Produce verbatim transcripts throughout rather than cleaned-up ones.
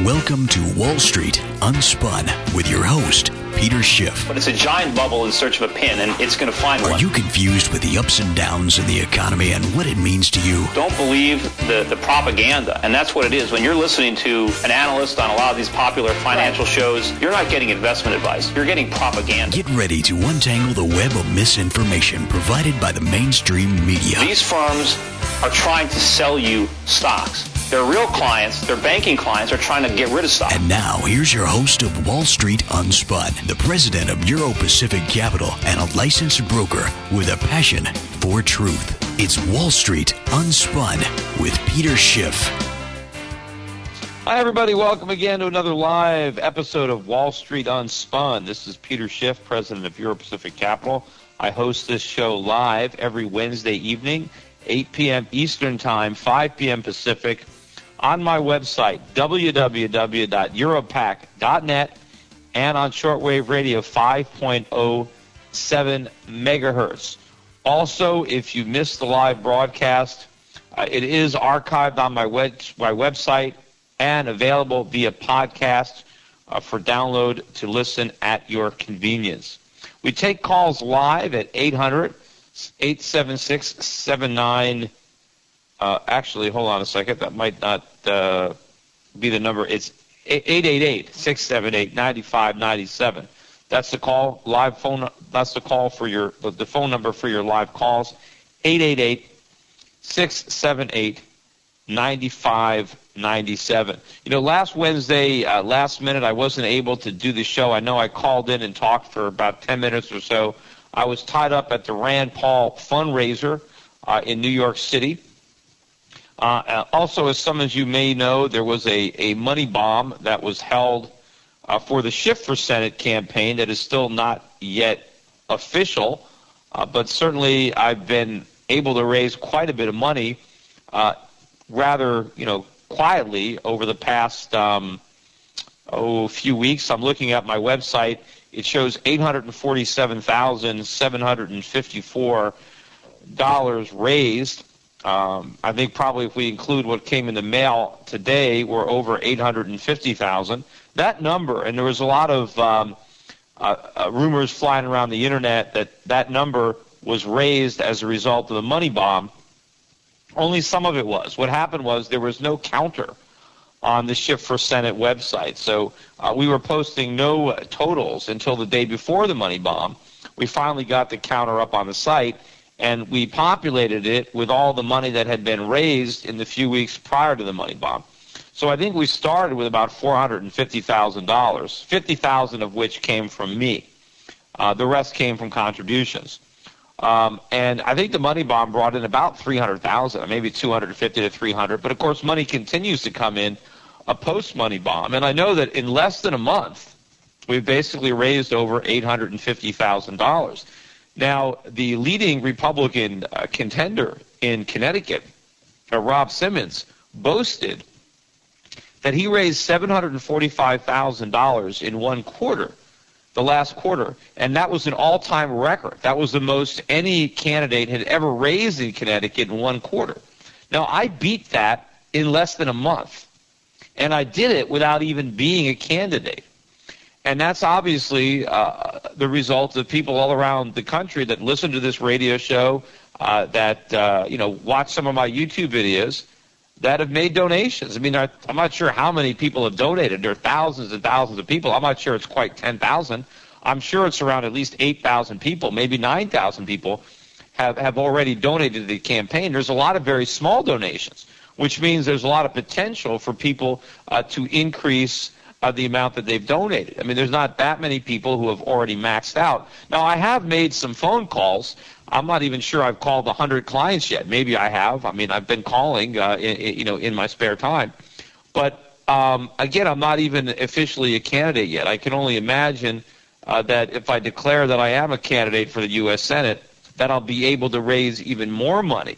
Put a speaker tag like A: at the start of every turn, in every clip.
A: Welcome to Wall Street Unspun with your host, Peter Schiff.
B: But it's a giant bubble in search of a pin, and it's going to find one.
A: Are you confused with the ups and downs in the economy and what it means to you?
B: Don't believe the, the propaganda, and that's what it is. When you're listening to an analyst on a lot of these popular financial right. shows, you're not getting investment advice. You're getting propaganda.
A: Get ready to untangle the web of misinformation provided by the mainstream media.
B: These firms are trying to sell you stocks. Their real clients, their banking clients, are trying to get rid of stock.
A: And now, here's your host of Wall Street Unspun, the president of Euro Pacific Capital and a licensed broker with a passion for truth. It's Wall Street Unspun with Peter Schiff.
C: Hi, everybody. Welcome again to another live episode of Wall Street Unspun. This is Peter Schiff, president of Euro Pacific Capital. I host this show live every Wednesday evening, eight p.m. Eastern Time, five p.m. Pacific, on my website, w w w dot europac dot net, and on shortwave radio, five point oh seven megahertz. Also, if you missed the live broadcast, uh, it is archived on my, web, my website and available via podcast uh, for download to listen at your convenience. We take calls live at eight hundred, eight seven six, seven nine. Uh, actually, hold on a second. That might not uh, be the number. It's eight eight eight, six seven eight, nine five nine seven. That's the call. Live phone. That's the call for your the phone number for your live calls. eight eight eight, six seven eight, nine five nine seven. You know, last Wednesday, uh, last minute, I wasn't able to do the show. I know I called in and talked for about ten minutes or so. I was tied up at the Rand Paul fundraiser uh, in New York City. Uh, also, as some of you may know, there was a, a money bomb that was held uh, for the Shift for Senate campaign that is still not yet official, uh, but certainly I've been able to raise quite a bit of money uh, rather, you know, quietly over the past um, oh, few weeks. I'm looking at my website. It shows eight hundred forty-seven thousand seven hundred fifty-four dollars raised. Um, I think probably if we include what came in the mail today, we're over eight hundred fifty thousand. That number, and there was a lot of um, uh, uh, rumors flying around the internet that that number was raised as a result of the money bomb. Only some of it was. What happened was there was no counter on the Shift for Senate website. So uh, we were posting no uh, totals until the day before the money bomb. We finally got the counter up on the site, and we populated it with all the money that had been raised in the few weeks prior to the money bomb. So I think we started with about four hundred fifty thousand dollars, fifty thousand dollars of which came from me. Uh, the rest came from contributions. Um, and I think the money bomb brought in about three hundred thousand dollars, maybe two hundred fifty to three hundred. But, of course, money continues to come in a post-money bomb. And I know that in less than a month, we've basically raised over eight hundred fifty thousand dollars. Now, the leading Republican uh, contender in Connecticut, uh, Rob Simmons, boasted that he raised seven hundred forty-five thousand dollars in one quarter, the last quarter, and that was an all-time record. That was the most any candidate had ever raised in Connecticut in one quarter. Now, I beat that in less than a month, and I did it without even being a candidate. And that's obviously uh, the result of people all around the country that listen to this radio show, uh, that uh, you know watch some of my YouTube videos, that have made donations. I mean, I'm not sure how many people have donated. There are thousands and thousands of people. I'm not sure it's quite ten thousand. I'm sure it's around at least eight thousand people, maybe nine thousand people have, have already donated to the campaign. There's a lot of very small donations, which means there's a lot of potential for people uh, to increase Uh, the amount that they've donated. I mean, there's not that many people who have already maxed out. Now, I have made some phone calls. I'm not even sure I've called one hundred clients yet. Maybe I have. I mean, I've been calling, uh, in, in, you know, in my spare time. But, um, again, I'm not even officially a candidate yet. I can only imagine uh, that if I declare that I am a candidate for the U S Senate, that I'll be able to raise even more money.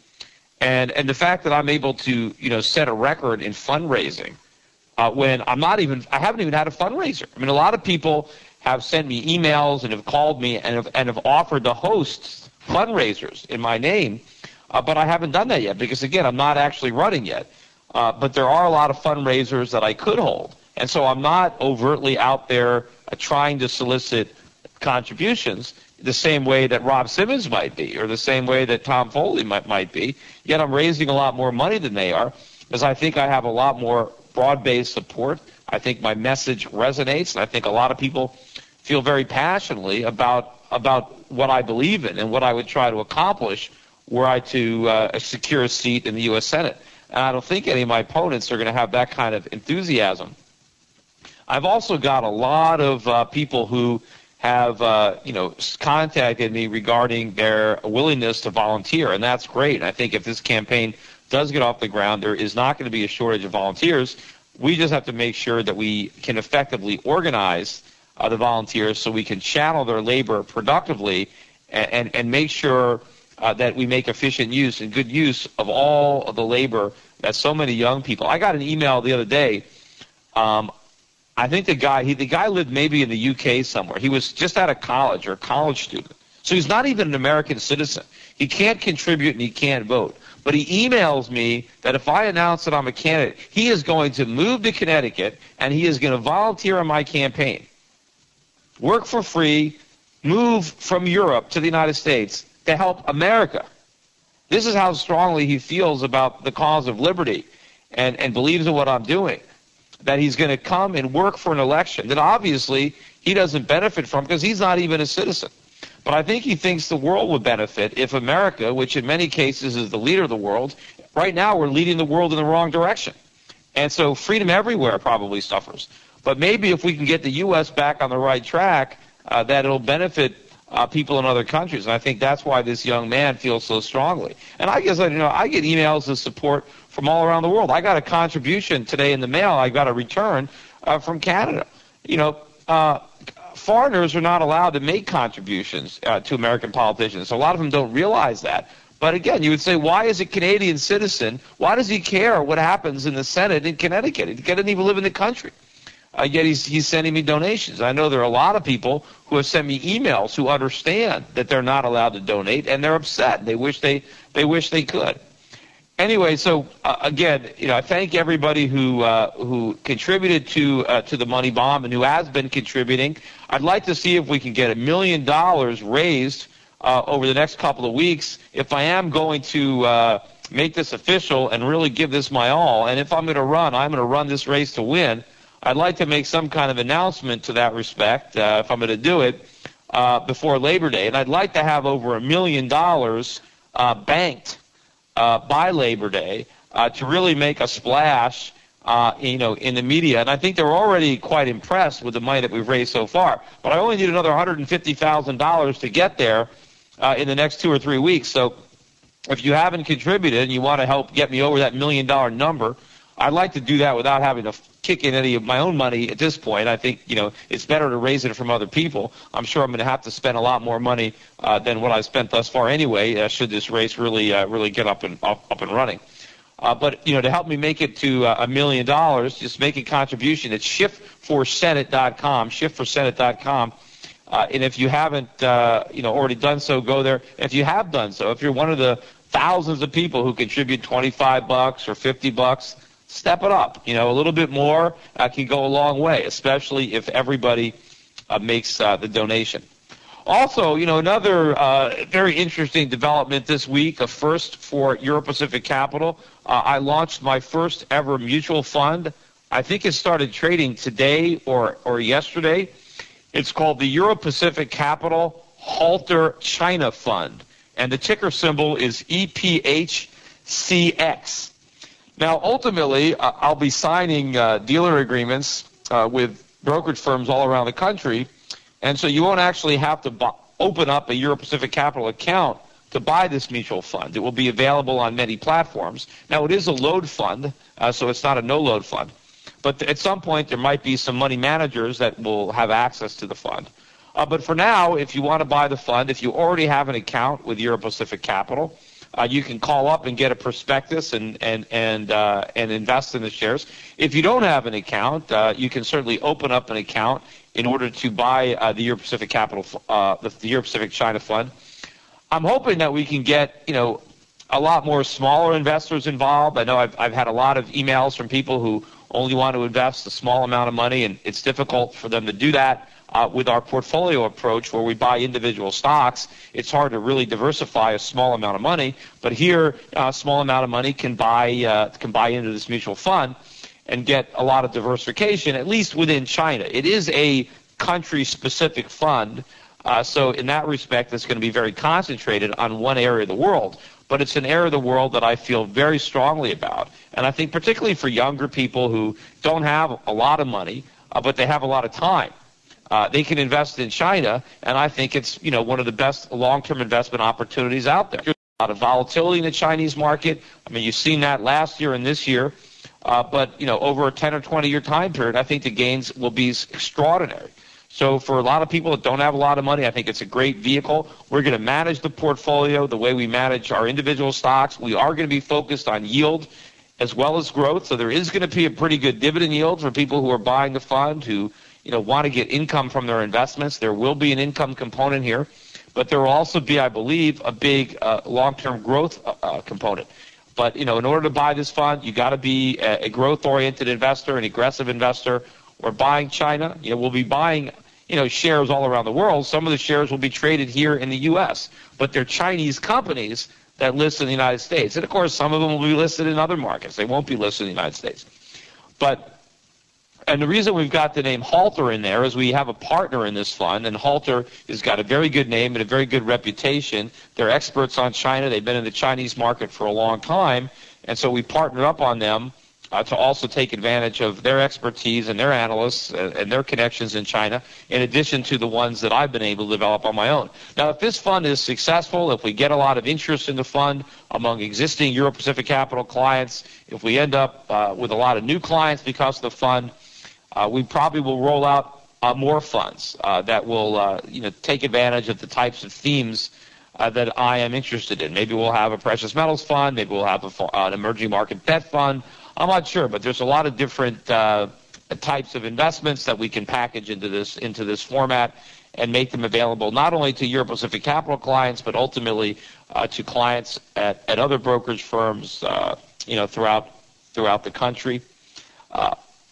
C: And, and the fact that I'm able to, you know, set a record in fundraising, Uh, when I'm not even, I haven't even had a fundraiser. I mean, a lot of people have sent me emails and have called me and have, and have offered to host fundraisers in my name, uh, but I haven't done that yet because, again, I'm not actually running yet. Uh, but there are a lot of fundraisers that I could hold. And so I'm not overtly out there uh, trying to solicit contributions the same way that Rob Simmons might be or the same way that Tom Foley might, might be. Yet I'm raising a lot more money than they are because I think I have a lot more broad-based support. I think my message resonates, and I think a lot of people feel very passionately about about what I believe in and what I would try to accomplish were I to uh, secure a seat in the U S Senate. And I don't think any of my opponents are going to have that kind of enthusiasm. I've also got a lot of uh, people who have, uh, you know, contacted me regarding their willingness to volunteer, and that's great. And I think if this campaign does get off the ground, there is not going to be a shortage of volunteers. We just have to make sure that we can effectively organize uh, the volunteers so we can channel their labor productively and, and, and make sure uh, that we make efficient use and good use of all of the labor that so many young people. I got an email the other day. Um, I think the guy, he, the guy lived maybe in the U K somewhere. He was just out of college or a college student. So he's not even an American citizen. He can't contribute and he can't vote. But he emails me that if I announce that I'm a candidate, he is going to move to Connecticut and he is going to volunteer on my campaign, work for free, move from Europe to the United States to help America. This is how strongly he feels about the cause of liberty and, and believes in what I'm doing, that he's going to come and work for an election that obviously he doesn't benefit from because he's not even a citizen. But I think he thinks the world would benefit if America, which in many cases is the leader of the world, right now we're leading the world in the wrong direction. And so freedom everywhere probably suffers. But maybe if we can get the U S back on the right track, uh, that it'll benefit uh, people in other countries. And I think that's why this young man feels so strongly. And I guess, you know, I get emails of support from all around the world. I got a contribution today in the mail. I got a return uh, from Canada. You know, uh, foreigners are not allowed to make contributions uh, to American politicians. So a lot of them don't realize that. But again, you would say, why is a Canadian citizen, why does he care what happens in the Senate in Connecticut? He doesn't even live in the country. Uh, yet he's, he's sending me donations. I know there are a lot of people who have sent me emails who understand that they're not allowed to donate, and they're upset. They wish they, they wish they could. Anyway, so uh, again, you know, I thank everybody who uh, who contributed to uh, to the money bomb and who has been contributing. I'd like to see if we can get a million dollars raised uh, over the next couple of weeks. If I am going to uh, make this official and really give this my all, and if I'm going to run, I'm going to run this race to win. I'd like to make some kind of announcement to that respect, uh, if I'm going to do it, uh, before Labor Day. And I'd like to have over a million dollars uh, banked uh, by Labor Day uh, to really make a splash, uh, you know, in the media. And I think they're already quite impressed with the money that we've raised so far. But I only need another one hundred fifty thousand dollars to get there uh, in the next two or three weeks. So if you haven't contributed and you want to help get me over that million-dollar number, I'd like to do that without having to kick in any of my own money at this point. I think, you know, it's better to raise it from other people. I'm sure I'm going to have to spend a lot more money uh, than what I've spent thus far anyway, uh, should this race really uh, really get up and up, up and running. Uh, but, you know, to help me make it to uh, a million dollars, just make a contribution at shift for senate dot com, shift for senate dot com. Uh, and if you haven't, uh, you know, already done so, go there. If you have done so, if you're one of the thousands of people who contribute twenty-five bucks or fifty bucks, step it up. You know, a little bit more uh, can go a long way, especially if everybody uh, makes uh, the donation. Also, you know, another uh, very interesting development this week, a first for Euro-Pacific Capital. Uh, I launched my first ever mutual fund. I think it started trading today or, or yesterday. It's called the Euro-Pacific Capital Halter China Fund, and the ticker symbol is E P H C X. Now, ultimately, uh, I'll be signing uh, dealer agreements uh, with brokerage firms all around the country, and so you won't actually have to bu- open up a Euro-Pacific Capital account to buy this mutual fund. It will be available on many platforms. Now, it is a load fund, uh, so it's not a no-load fund. But at some point, there might be some money managers that will have access to the fund. Uh, but for now, if you want to buy the fund, if you already have an account with Euro-Pacific Capital, Uh, you can call up and get a prospectus and and and uh, and invest in the shares. If you don't have an account, uh, you can certainly open up an account in order to buy uh, the Euro-Pacific Capital, uh, the, the Euro-Pacific China Fund. I'm hoping that we can get, you know, a lot more smaller investors involved. I know I've, I've had a lot of emails from people who only want to invest a small amount of money, and it's difficult for them to do that. Uh, with our portfolio approach, where we buy individual stocks, it's hard to really diversify a small amount of money. But here, a small amount of money can buy uh, can buy into this mutual fund and get a lot of diversification, at least within China. It is a country-specific fund, uh, so in that respect, it's going to be very concentrated on one area of the world. But it's an area of the world that I feel very strongly about. And I think particularly for younger people who don't have a lot of money, uh, but they have a lot of time, Uh, they can invest in China, and I think it's, you know, one of the best long-term investment opportunities out there. There's a lot of volatility in the Chinese market. I mean, you've seen that last year and this year. Uh, but, you know, over a ten or twenty-year time period, I think the gains will be extraordinary. So for a lot of people that don't have a lot of money, I think it's a great vehicle. We're going to manage the portfolio the way we manage our individual stocks. We are going to be focused on yield as well as growth. So there is going to be a pretty good dividend yield for people who are buying the fund who, you know, want to get income from their investments. There will be an income component here, but there will also be, I believe, a big uh, long-term growth uh, uh, component. But, you know, in order to buy this fund, you got to be a, a growth-oriented investor, an aggressive investor. We're buying China. You know, we'll be buying, you know, shares all around the world. Some of the shares will be traded here in the U S, but they're Chinese companies that list in the United States. And, of course, some of them will be listed in other markets. They won't be listed in the United States. But And the reason we've got the name Halter in there is we have a partner in this fund, and Halter has got a very good name and a very good reputation. They're experts on China. They've been in the Chinese market for a long time, and so we partnered up on them uh, to also take advantage of their expertise and their analysts and, and their connections in China, in addition to the ones that I've been able to develop on my own. Now, if this fund is successful, if we get a lot of interest in the fund among existing Euro Pacific Capital clients, if we end up uh, with a lot of new clients because of the fund, Uh, we probably will roll out uh, more funds uh, that will, uh, you know, take advantage of the types of themes uh, that I am interested in. Maybe we'll have a precious metals fund. Maybe we'll have a, uh, an emerging market debt fund. I'm not sure, but there's a lot of different uh, types of investments that we can package into this into this format and make them available not only to Euro Pacific Capital clients, but ultimately uh, to clients at, at other brokerage firms, uh, you know, throughout throughout the country. Uh,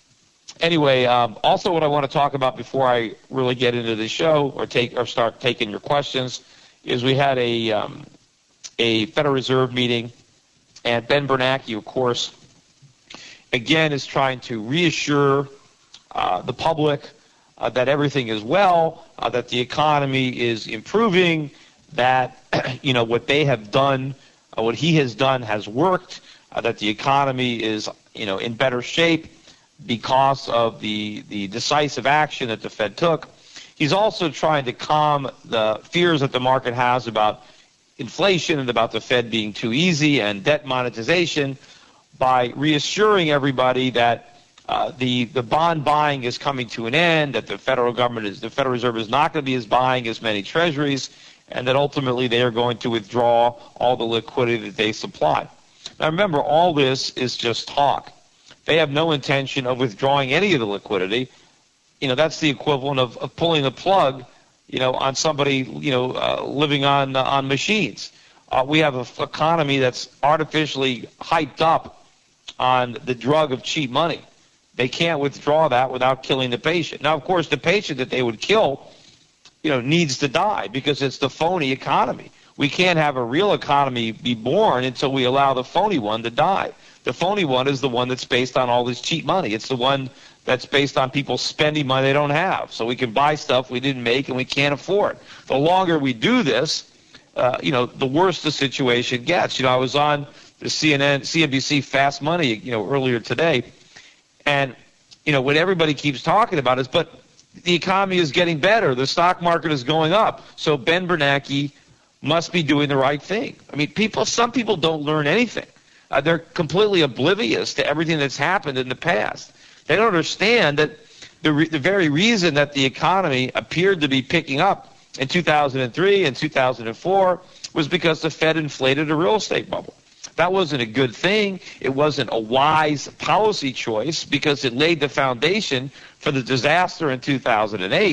C: Anyway, um, also what I want to talk about before I really get into the show or take or start taking your questions is we had a um, a Federal Reserve meeting, and Ben Bernanke, of course, again is trying to reassure uh, the public uh, that everything is well, uh, that the economy is improving, that you know what they have done, uh, what he has done has worked, uh, that the economy is you know in better shape because of the, the decisive action that the Fed took. He's also trying to calm the fears that the market has about inflation and about the Fed being too easy and debt monetization by reassuring everybody that uh, the the bond buying is coming to an end, that the federal government is the Federal Reserve is not going to be as buying as many treasuries, and that ultimately they are going to withdraw all the liquidity that they supply. Now remember, all this is just talk. They have no intention of withdrawing any of the liquidity. You know, that's the equivalent of, of pulling the plug, you know, on somebody, you know, uh, living on uh, on machines. Uh, we have an f- economy that's artificially hyped up on the drug of cheap money. They can't withdraw that without killing the patient. Now, of course, the patient that they would kill, you know, needs to die because it's the phony economy. We can't have a real economy be born until we allow the phony one to die. The phony one is the one that's based on all this cheap money. It's the one that's based on people spending money they don't have. So we can buy stuff we didn't make and we can't afford. The longer we do this, uh, you know, the worse the situation gets. You know, I was on the C N N, C N B C Fast Money, you know, earlier today, and, you know, what everybody keeps talking about is, but the economy is getting better. The stock market is going up. So Ben Bernanke must be doing the right thing. I mean, people, some people don't learn anything. Uh, they're completely oblivious to everything that's happened in the past. They don't understand that the, re- the very reason that the economy appeared to be picking up in two thousand three and two thousand four was because the Fed inflated a real estate bubble. That wasn't a good thing. It wasn't a wise policy choice because it laid the foundation for the disaster in two thousand eight.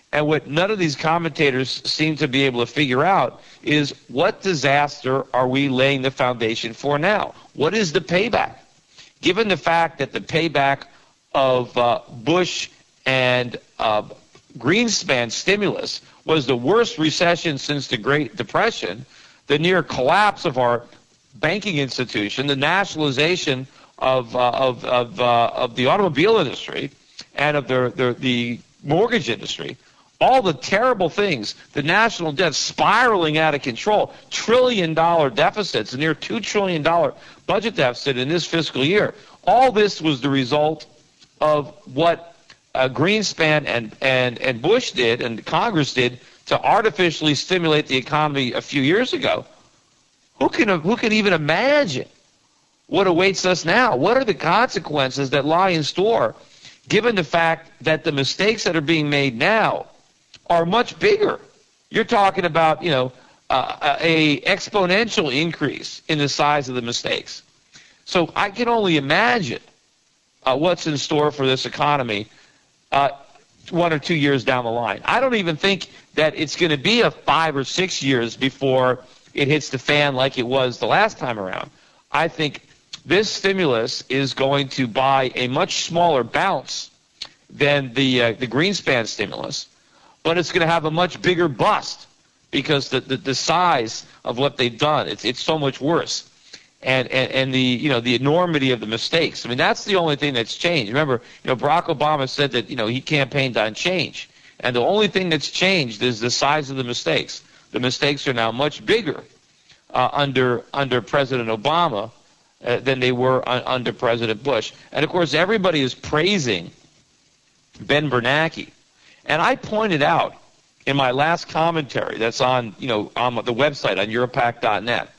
C: And what none of these commentators seem to be able to figure out is what disaster are we laying the foundation for now? What is the payback? Given the fact that the payback of uh, Bush and uh, Greenspan stimulus was the worst recession since the Great Depression, the near collapse of our banking institution, the nationalization of uh, of of, uh, of the automobile industry and of the, the the mortgage industry, all the terrible things, the national debt spiraling out of control, trillion dollar deficits, a near two trillion dollar budget deficit in this fiscal year. All this was the result of what uh, Greenspan and, and, and Bush did and Congress did to artificially stimulate the economy a few years ago. Who can, who can even imagine what awaits us now? What are the consequences that lie in store, given the fact that the mistakes that are being made now are much bigger? You're talking about, you know, uh, a exponential increase in the size of the mistakes. So I can only imagine uh, what's in store for this economy uh, one or two years down the line. I don't even think that it's going to be a five or six years before it hits the fan like it was the last time around. I think this stimulus is going to buy a much smaller bounce than the uh, the Greenspan stimulus, but it's going to have a much bigger bust because the, the, the size of what they've done, it's it's so much worse. And, and and the you know the enormity of the mistakes. I mean, that's the only thing that's changed. Remember, you know, Barack Obama said that you know he campaigned on change, and the only thing that's changed is the size of the mistakes. The mistakes are now much bigger uh, under under President Obama uh, than they were un- under President Bush. And of course, everybody is praising Ben Bernanke, and I pointed out in my last commentary that's on you know on the website on Europac dot net.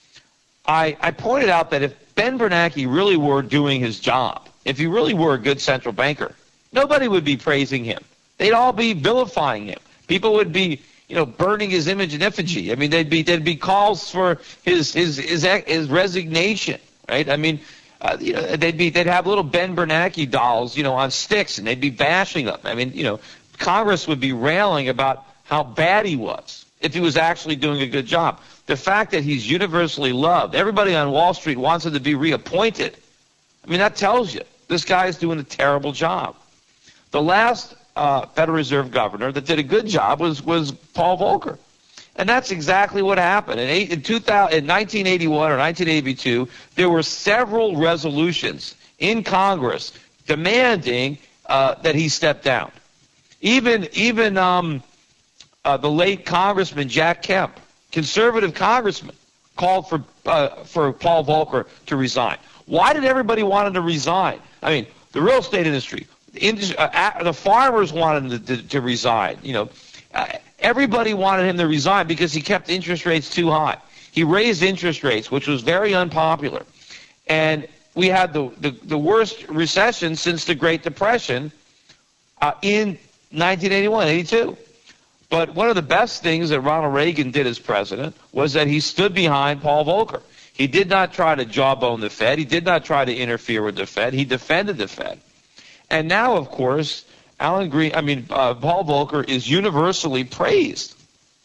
C: I, I pointed out that if Ben Bernanke really were doing his job, if he really were a good central banker, nobody would be praising him. They'd all be vilifying him. People would be, you know, burning his image and effigy. I mean, there'd be there'd be calls for his his his, his resignation, right? I mean, uh, you know, they'd be they'd have little Ben Bernanke dolls, you know, on sticks, and they'd be bashing them. I mean, you know, Congress would be railing about how bad he was if he was actually doing a good job. The fact that he's universally loved, everybody on Wall Street wants him to be reappointed. I mean, that tells you this guy is doing a terrible job. The last uh, Federal Reserve governor that did a good job was, was Paul Volcker. And that's exactly what happened. In, eight, in, two thousand, in nineteen eighty-one or nineteen eighty-two, there were several resolutions in Congress demanding uh, that he step down. Even, even um, uh, the late Congressman Jack Kemp, conservative congressman, called for uh, for Paul Volcker to resign. Why did everybody want him to resign? I mean, the real estate industry, the, industry, uh, the farmers wanted him to, to, to resign. You know, uh, everybody wanted him to resign because he kept interest rates too high. He raised interest rates, which was very unpopular, and we had the the, the worst recession since the Great Depression uh, in nineteen eighty-one, eighty-two. But one of the best things that Ronald Reagan did as president was that he stood behind Paul Volcker. He did not try to jawbone the Fed. He did not try to interfere with the Fed. He defended the Fed. And now, of course, Alan Green, I mean, uh, Paul Volcker is universally praised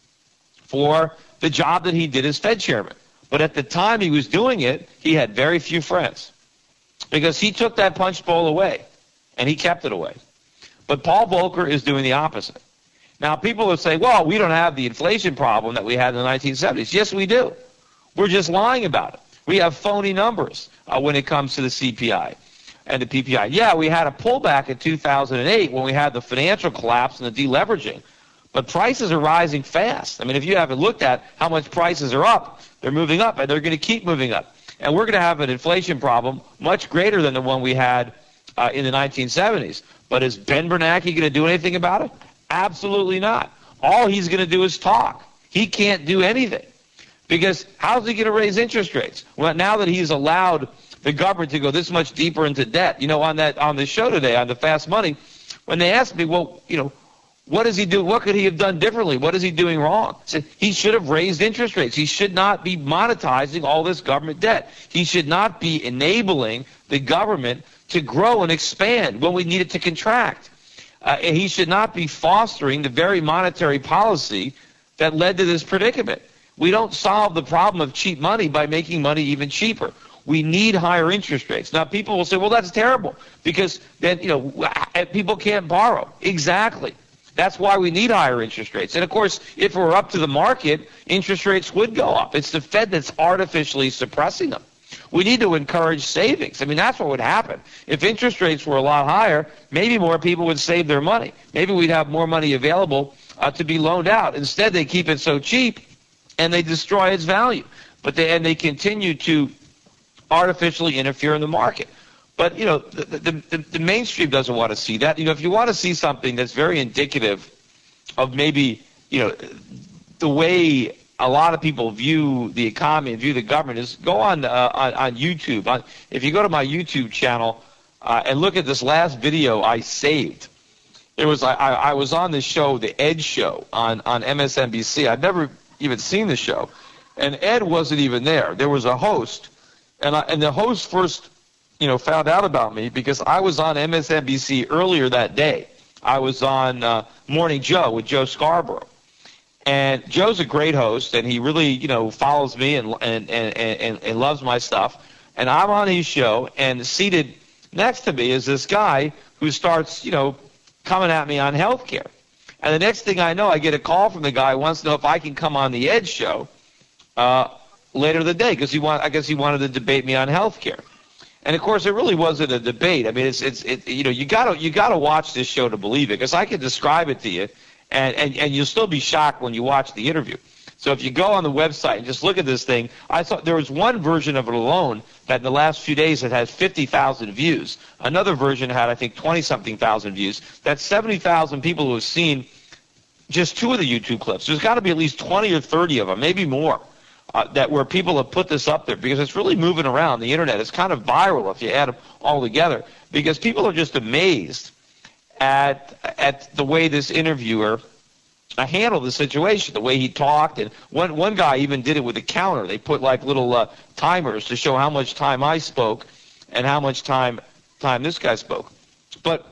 C: for the job that he did as Fed chairman. But at the time he was doing it, he had very few friends because he took that punch bowl away, and he kept it away. But Paul Volcker is doing the opposite. Now, people will say, well, we don't have the inflation problem that we had in the nineteen seventies. Yes, we do. We're just lying about it. We have phony numbers uh, when it comes to the C P I and the P P I. Yeah, we had a pullback in two thousand eight when we had the financial collapse and the deleveraging. But prices are rising fast. I mean, if you haven't looked at how much prices are up, they're moving up, and they're going to keep moving up. And we're going to have an inflation problem much greater than the one we had uh, in the nineteen seventies. But is Ben Bernanke going to do anything about it? Absolutely not. All he's going to do is talk. He can't do anything. Because how's he going to raise interest rates? Well, now that he's allowed the government to go this much deeper into debt, you know, on that on the show today, on the Fast Money, when they asked me, well, you know, what does he do? What could he have done differently? What is he doing wrong? I said, he should have raised interest rates. He should not be monetizing all this government debt. He should not be enabling the government to grow and expand when we need it to contract. Uh, and he should not be fostering the very monetary policy that led to this predicament. We don't solve the problem of cheap money by making money even cheaper. We need higher interest rates. Now, people will say, well, that's terrible because then, you know, people can't borrow. Exactly. That's why we need higher interest rates. And, of course, if it were up to the market, interest rates would go up. It's the Fed that's artificially suppressing them. We need to encourage savings. I mean, that's what would happen. If interest rates were a lot higher, maybe more people would save their money. Maybe we'd have more money available uh, to be loaned out. Instead, they keep it so cheap, and they destroy its value. But they, and they continue to artificially interfere in the market. But, you know, the, the, the, the mainstream doesn't want to see that. You know, if you want to see something that's very indicative of maybe, you know, the way a lot of people view the economy and view the government is go on uh, on, on YouTube. On, if you go to my YouTube channel uh, and look at this last video I saved, it was I, I was on this show, The Ed Show, on, on M S N B C. I'd never even seen the show. And Ed wasn't even there. There was a host. And, I, and the host first, you know, found out about me because I was on M S N B C earlier that day. I was on uh, Morning Joe with Joe Scarborough. And Joe's a great host, and he really, you know, follows me and and, and, and, and loves my stuff. And I'm on his show, and seated next to me is this guy who starts, you know, coming at me on health care. And the next thing I know, I get a call from the guy who wants to know if I can come on the Ed Show uh, later in the day because he want, I guess he wanted to debate me on health care. And of course, it really wasn't a debate. I mean, it's it's it, you know, you gotta you gotta watch this show to believe it because I can describe it to you. And, and, and you'll still be shocked when you watch the interview. So if you go on the website and just look at this thing, I thought there was one version of it alone that in the last few days it has fifty thousand views. Another version had, I think, twenty-something thousand views. That's seventy thousand people who have seen just two of the YouTube clips. There's got to be at least twenty or thirty of them, maybe more, uh, that where people have put this up there because it's really moving around the Internet. It's kind of viral if you add them all together because people are just amazed at at the way this interviewer uh, handled the situation, the way he talked. And one one guy even did it with a counter. They put like little uh, timers to show how much time I spoke and how much time time this guy spoke. But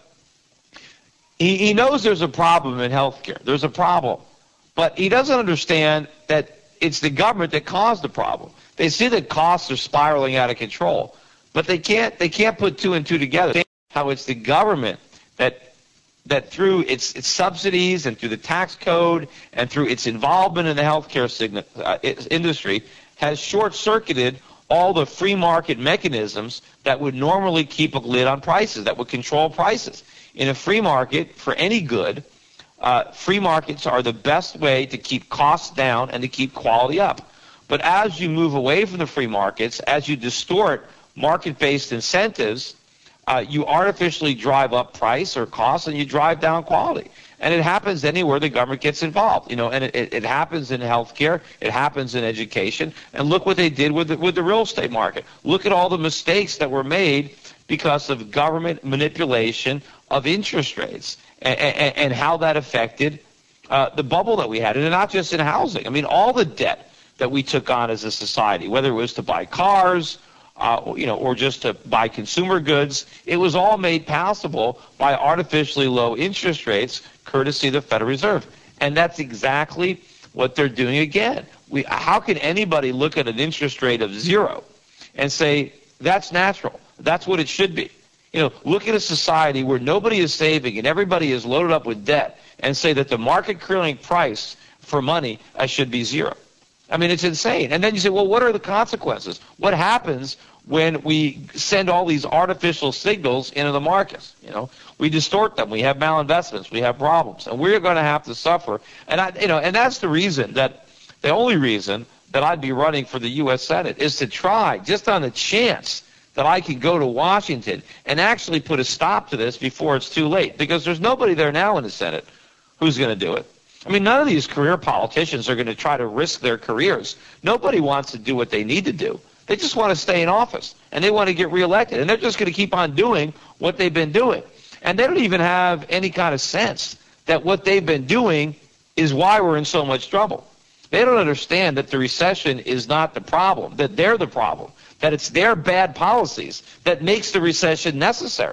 C: he, he knows there's a problem in healthcare. There's a problem. But he doesn't understand that it's the government that caused the problem. They see that costs are spiraling out of control, but they can't they can't put two and two together. How it's the government that that through its, its subsidies and through the tax code and through its involvement in the healthcare sign, uh, industry has short-circuited all the free market mechanisms that would normally keep a lid on prices, that would control prices. In a free market, for any good, uh, free markets are the best way to keep costs down and to keep quality up. But as you move away from the free markets, as you distort market-based incentives, Uh, you artificially drive up price or cost and you drive down quality. And it happens anywhere the government gets involved. You know, and it, it, it happens in healthcare. It happens in education. And look what they did with the, with the real estate market. Look at all the mistakes that were made because of government manipulation of interest rates and, and, and how that affected uh, the bubble that we had. And not just in housing. I mean, all the debt that we took on as a society, whether it was to buy cars, Uh, you know, or just to buy consumer goods. It was all made possible by artificially low interest rates, courtesy of the Federal Reserve. And that's exactly what they're doing again. We, how can anybody look at an interest rate of zero and say, that's natural, that's what it should be? You know, look at a society where nobody is saving and everybody is loaded up with debt and say that the market clearing price for money uh, should be zero. I mean, it's insane. And then you say, well, what are the consequences? What happens when we send all these artificial signals into the markets? You know, we distort them. We have malinvestments. We have problems, and we're going to have to suffer. And I, you know, and that's the reason that the only reason that I'd be running for the U S Senate is to try, just on the chance that I can go to Washington and actually put a stop to this before it's too late, because there's nobody there now in the Senate who's going to do it. I mean, none of these career politicians are going to try to risk their careers. Nobody wants to do what they need to do. They just want to stay in office, and they want to get reelected, and they're just going to keep on doing what they've been doing. And they don't even have any kind of sense that what they've been doing is why we're in so much trouble. They don't understand that the recession is not the problem, that they're the problem, that it's their bad policies that makes the recession necessary.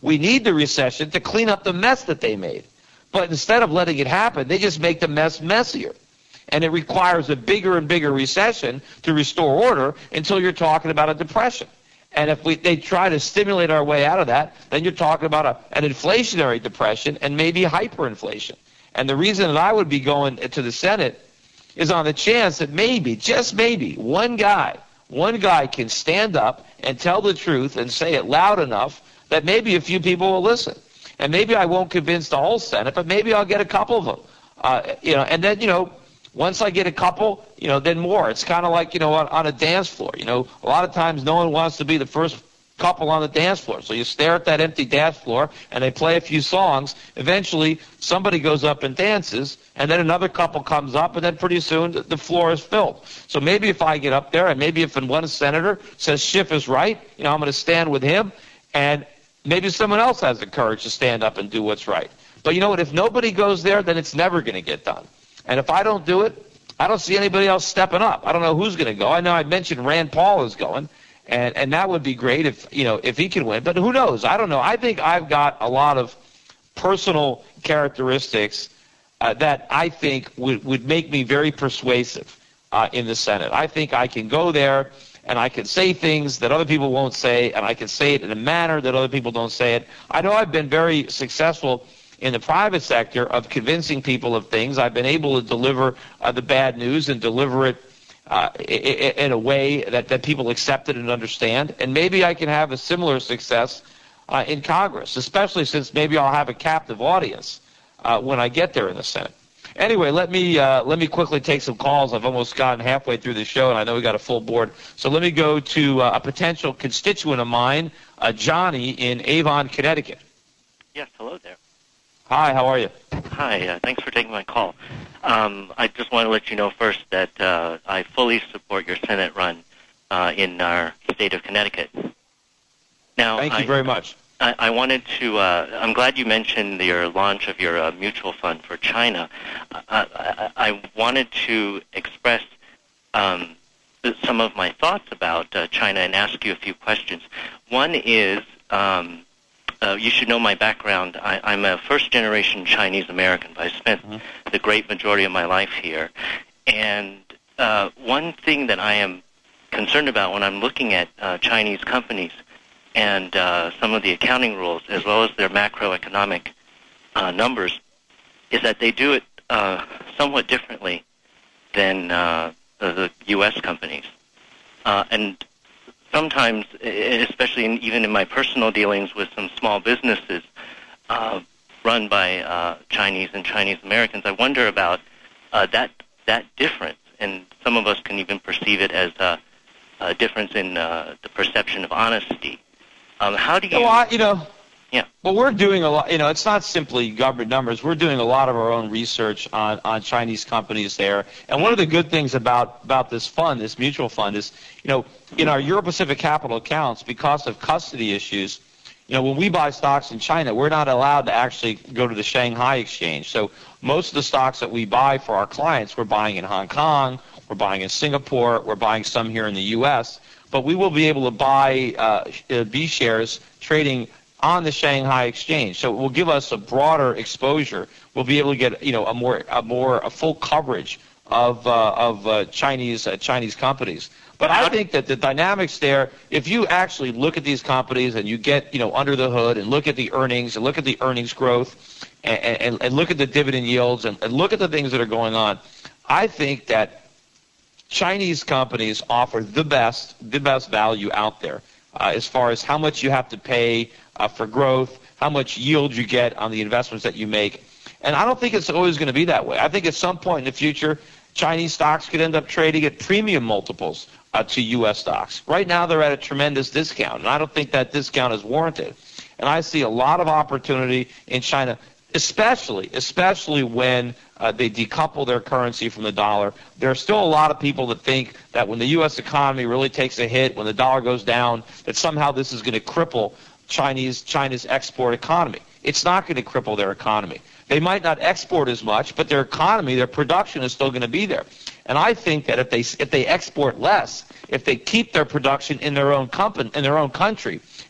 C: We need the recession to clean up the mess that they made. But instead of letting it happen, they just make the mess messier. And it requires a bigger and bigger recession to restore order until you're talking about a depression. And if we they try to stimulate our way out of that, then you're talking about a, an inflationary depression and maybe hyperinflation. And the reason that I would be going to the Senate is on the chance that maybe, just maybe, one guy, one guy can stand up and tell the truth and say it loud enough that maybe a few people will listen. And maybe I won't convince the whole Senate, but maybe I'll get a couple of them. Uh, you know, and then, you know, once I get a couple, you know, then more. It's kind of like, you know, on, on a dance floor. You know, a lot of times no one wants to be the first couple on the dance floor. So you stare at that empty dance floor, and they play a few songs. Eventually, somebody goes up and dances, and then another couple comes up, and then pretty soon the floor is filled. So maybe if I get up there, and maybe if one senator says Schiff is right, you know, I'm going to stand with him, and maybe someone else has the courage to stand up and do what's right. But you know what? If nobody goes there, then it's never going to get done. And if I don't do it, I don't see anybody else stepping up. I don't know who's going to go. I know I mentioned Rand Paul is going, and and that would be great if you know if he can win. But who knows? I don't know. I think I've got a lot of personal characteristics uh, that I think would would make me very persuasive uh, in the Senate. I think I can go there and I can say things that other people won't say, and I can say it in a manner that other people don't say it. I know I've been very successful in the private sector of convincing people of things. I've been able to deliver uh, the bad news and deliver it uh, in a way that, that people accept it and understand. And maybe I can have a similar success uh, in Congress, especially since maybe I'll have a captive audience uh, when I get there in the Senate. Anyway, let me uh, let me quickly take some calls. I've almost gotten halfway through the show, and I know we got a full board. So let me go to uh, a potential constituent of mine, uh, Johnny in Avon, Connecticut.
D: Yes, hello there.
C: Hi, how are you?
D: Hi, uh, thanks for taking my call. Um, I just want to let you know first that uh, I fully support your Senate run uh, in our state of Connecticut. Now,
C: Thank you
D: I,
C: very much.
D: I, I wanted to, uh, I'm glad you mentioned your launch of your uh, mutual fund for China. Uh, I, I wanted to express um, some of my thoughts about uh, China and ask you a few questions. One is, um, Uh, you should know my background. I, I'm a first-generation Chinese American, but I spent mm-hmm. the great majority of my life here. And uh, one thing that I am concerned about when I'm looking at uh, Chinese companies and uh, some of the accounting rules, as well as their macroeconomic uh, numbers, is that they do it uh, somewhat differently than uh, the, the U S companies. Uh, and sometimes, especially in, even in my personal dealings with some small businesses uh, run by uh, Chinese and Chinese Americans, I wonder about uh, that that difference. And some of us can even perceive it as a, a difference in uh, the perception of honesty. Um, how do you...
C: Well, I, you know,
D: yeah.
C: Well, we're doing a lot. You know, it's not simply government numbers. We're doing a lot of our own research on, on Chinese companies there. And one of the good things about, about this fund, this mutual fund, is, you know, in our Euro-Pacific capital accounts, because of custody issues, you know, when we buy stocks in China, we're not allowed to actually go to the Shanghai exchange. So most of the stocks that we buy for our clients, we're buying in Hong Kong, we're buying in Singapore, we're buying some here in the U S, but we will be able to buy uh, B shares trading on the Shanghai exchange. So it will give us a broader exposure. We'll be able to get, you know, a more a more a full coverage of uh, of uh, Chinese uh, Chinese companies. But I think that the dynamics there, if you actually look at these companies and you get, you know, under the hood and look at the earnings and look at the earnings growth and, and, and look at the dividend yields and, and look at the things that are going on, I think that Chinese companies offer the best, the best value out there uh, as far as how much you have to pay uh, for growth, how much yield you get on the investments that you make. And I don't think it's always going to be that way. I think at some point in the future, Chinese stocks could end up trading at premium multiples uh, to U S stocks. Right now, they're at a tremendous discount, and I don't think that discount is warranted. And I see a lot of opportunity in China, especially, especially when uh, they decouple their currency from the dollar. There are still a lot of people that think that when the U S economy really takes a hit, when the dollar goes down, that somehow this is going to cripple Chinese China's export economy. It's not going to cripple their economy. They might not export as much, but their economy, their production is still going to be there. And I think that if they if they export less, if they keep their production in their own company, in their own country,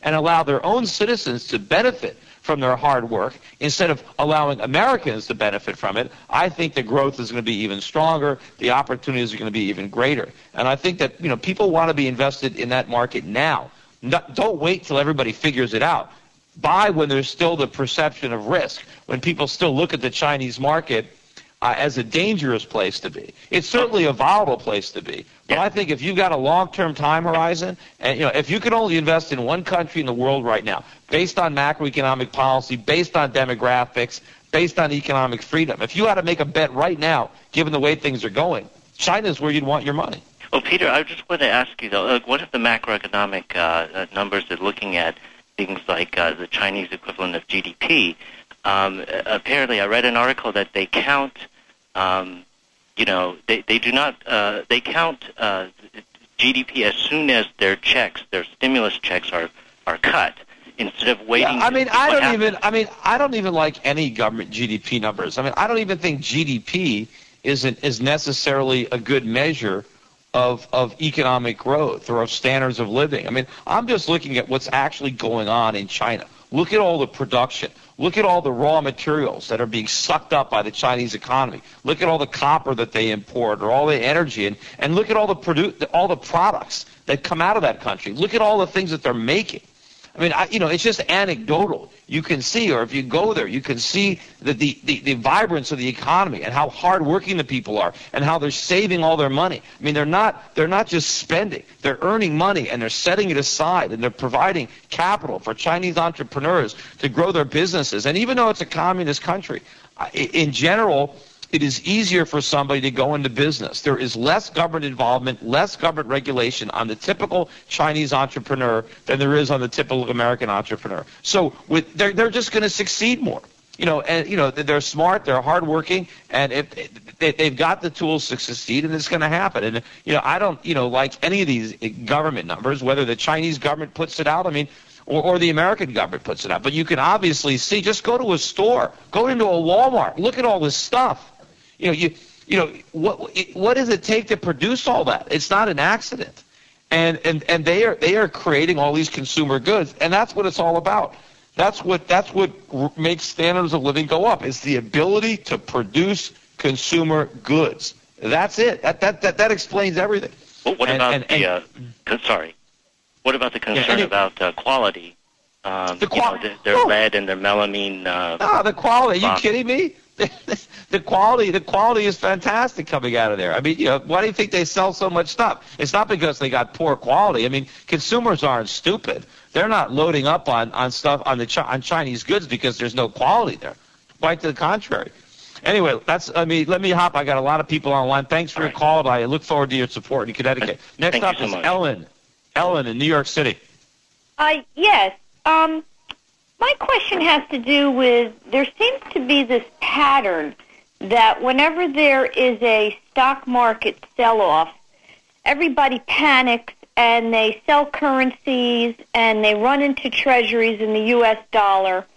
C: and allow their own citizens to benefit from their hard work instead of allowing Americans to benefit from it, I think the growth is going to be even stronger. The opportunities are going to be even greater. And I think that, you know, people want to be invested in that market now. No, don't wait till everybody figures it out. Buy when there's still the perception of risk, when people still look at the Chinese market uh, as a dangerous place to be. It's certainly a volatile place to be. But I think if you've got a long-term time horizon, and you know, if you can only invest in one country in the world right now, based on macroeconomic policy, based on demographics, based on economic freedom, if you had to make a bet right now, given the way things are going, China is where you'd want your money.
D: Well, Peter, I just want to ask you, though, like, what are the macroeconomic uh, numbers that looking at things like uh, the Chinese equivalent of G D P? Um, apparently, I read an article that they count, um, you know, they, they do not, uh, they count uh, G D P as soon as their checks, their stimulus checks are, are cut, instead of waiting.
C: Yeah, I mean,
D: to see
C: I
D: what
C: don't
D: happens.
C: even, I mean, I don't even like any government G D P numbers. I mean, I don't even think G D P isn't is necessarily a good measure of of economic growth or of standards of living. I mean, I'm just looking at what's actually going on in China. Look at all the production. Look at all the raw materials that are being sucked up by the Chinese economy. Look at all the copper that they import or all the energy, and, and look at all the produ- all the products that come out of that country. Look at all the things that they're making. I mean, I, you know, it's just anecdotal. You can see, or if you go there, you can see the, the, the, the vibrance of the economy and how hardworking the people are and how they're saving all their money. I mean, they're not they're not just spending. They're earning money and they're setting it aside and they're providing capital for Chinese entrepreneurs to grow their businesses. And even though it's a communist country, in general, it is easier for somebody to go into business. There is less government involvement, less government regulation on the typical Chinese entrepreneur than there is on the typical American entrepreneur. So with, they're, they're just going to succeed more. You know, and you know they're smart, they're hardworking, and if they, they've got the tools to succeed, and it's going to happen. And you know, I don't, you know, like any of these government numbers, whether the Chinese government puts it out. I mean. Or, or the American government puts it out. But you can obviously see, just go to a store, go into a Walmart, look at all this stuff. You know, you you know what what does it take to produce all that? It's not an accident, and and and they are they are creating all these consumer goods, and that's what it's all about. That's what that's what makes standards of living go up. It's the ability to produce consumer goods. That's it. That that that, that explains everything.
D: Well, what
C: and,
D: about
C: and,
D: the?
C: and,
D: uh, sorry. What about the concern
C: yeah, and it,
D: about uh, quality? Um,
C: the qual-
D: you know, they're, they're
C: oh.
D: lead and they're melamine. Uh,
C: no, the quality. Are you
D: box.
C: kidding me? the quality, the quality is fantastic coming out of there. I mean, you know, why do you think they sell so much stuff? It's not because they got poor quality. I mean, consumers aren't stupid. They're not loading up on, on stuff on the on Chinese goods because there's no quality there. Quite to the contrary. Anyway, that's. I mean, let me hop. I got a lot of people online. Thanks for
D: All
C: your
D: right.
C: call. I look forward to your support in Connecticut. Next
D: Thank
C: up
D: you so
C: is
D: much.
C: Ellen. Ellen in New York City.
E: Uh, yes. Um, my question has to do with, there seems to be this pattern that whenever there is a stock market sell-off, everybody panics and they sell currencies and they run into treasuries in the U S dollar.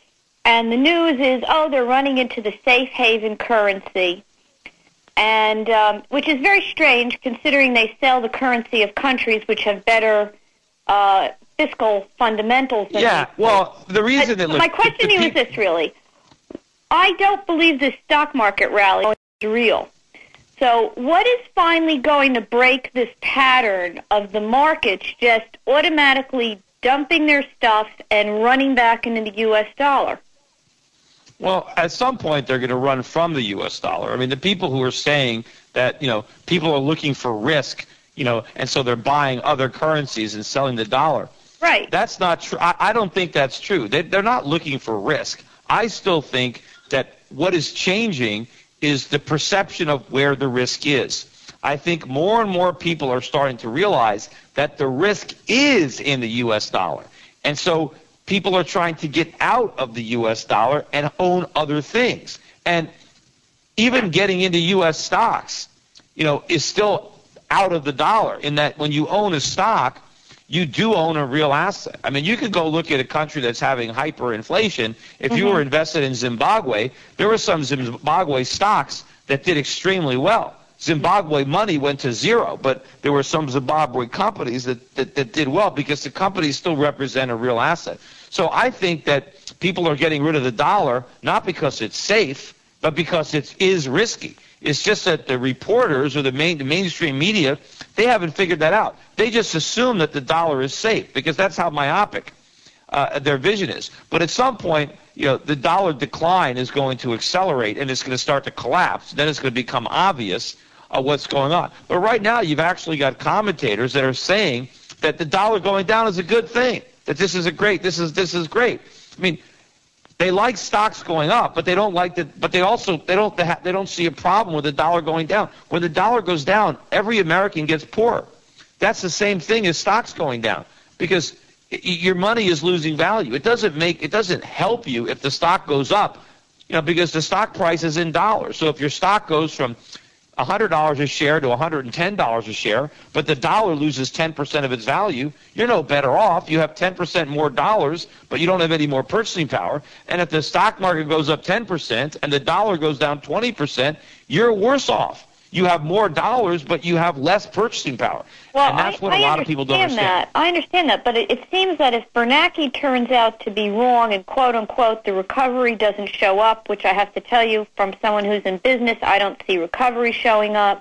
E: And the news is, oh, they're running into the safe haven currency, and um, which is very strange considering they sell the currency of countries which have better uh, fiscal fundamentals. Than
C: Yeah,
E: these.
C: well, the reason that...
E: But my question to you is this, really. I don't believe this stock market rally is real. So what is finally going to break this pattern of the markets just automatically dumping their stuff and running back into the U S dollar?
C: Well, at some point, they're going to run from the U S dollar. I mean, the people who are saying that, you know, people are looking for risk, you know, and so they're buying other currencies and selling the dollar.
E: Right.
C: That's not true. I, I don't think that's true. They, they're not looking for risk. I still think that what is changing is the perception of where the risk is. I think more and more people are starting to realize that the risk is in the U S dollar. And so people are trying to get out of the U S dollar and own other things. And even getting into U S stocks, you know, is still out of the dollar in that when you own a stock, you do own a real asset. I mean, you could go look at a country that's having hyperinflation. If mm-hmm. you were invested in Zimbabwe, there were some Zimbabwe stocks that did extremely well. Zimbabwe money went to zero, but there were some Zimbabwe companies that, that, that did well because the companies still represent a real asset. So I think that people are getting rid of the dollar not because it's safe, but because it is risky. It's just that the reporters or the, main, the mainstream media, they haven't figured that out. They just assume that the dollar is safe because that's how myopic uh, their vision is. But at some point, you know, the dollar decline is going to accelerate and it's going to start to collapse. Then it's going to become obvious uh, what's going on. But right now, you've actually got commentators that are saying that the dollar going down is a good thing. That this is a great, this is this is great. I mean, they like stocks going up, but they don't like the, but they also they don't they, ha, they don't see a problem with the dollar going down. When the dollar goes down, every American gets poorer. That's the same thing as stocks going down because your money is losing value. It doesn't make it doesn't help you if the stock goes up, you know, because the stock price is in dollars. So if your stock goes from one hundred dollars a share to one hundred ten dollars a share, but the dollar loses ten percent of its value, you're no better off. You have ten percent more dollars, but you don't have any more purchasing power. And if the stock market goes up ten percent and the dollar goes down twenty percent, you're worse off. You have more dollars, but you have less purchasing power.
E: Well,
C: and that's
E: I,
C: what a
E: I
C: lot of people don't understand.
E: That. I understand that, but it, it seems that if Bernanke turns out to be wrong and, quote-unquote, the recovery doesn't show up, which I have to tell you from someone who's in business, I don't see recovery showing up.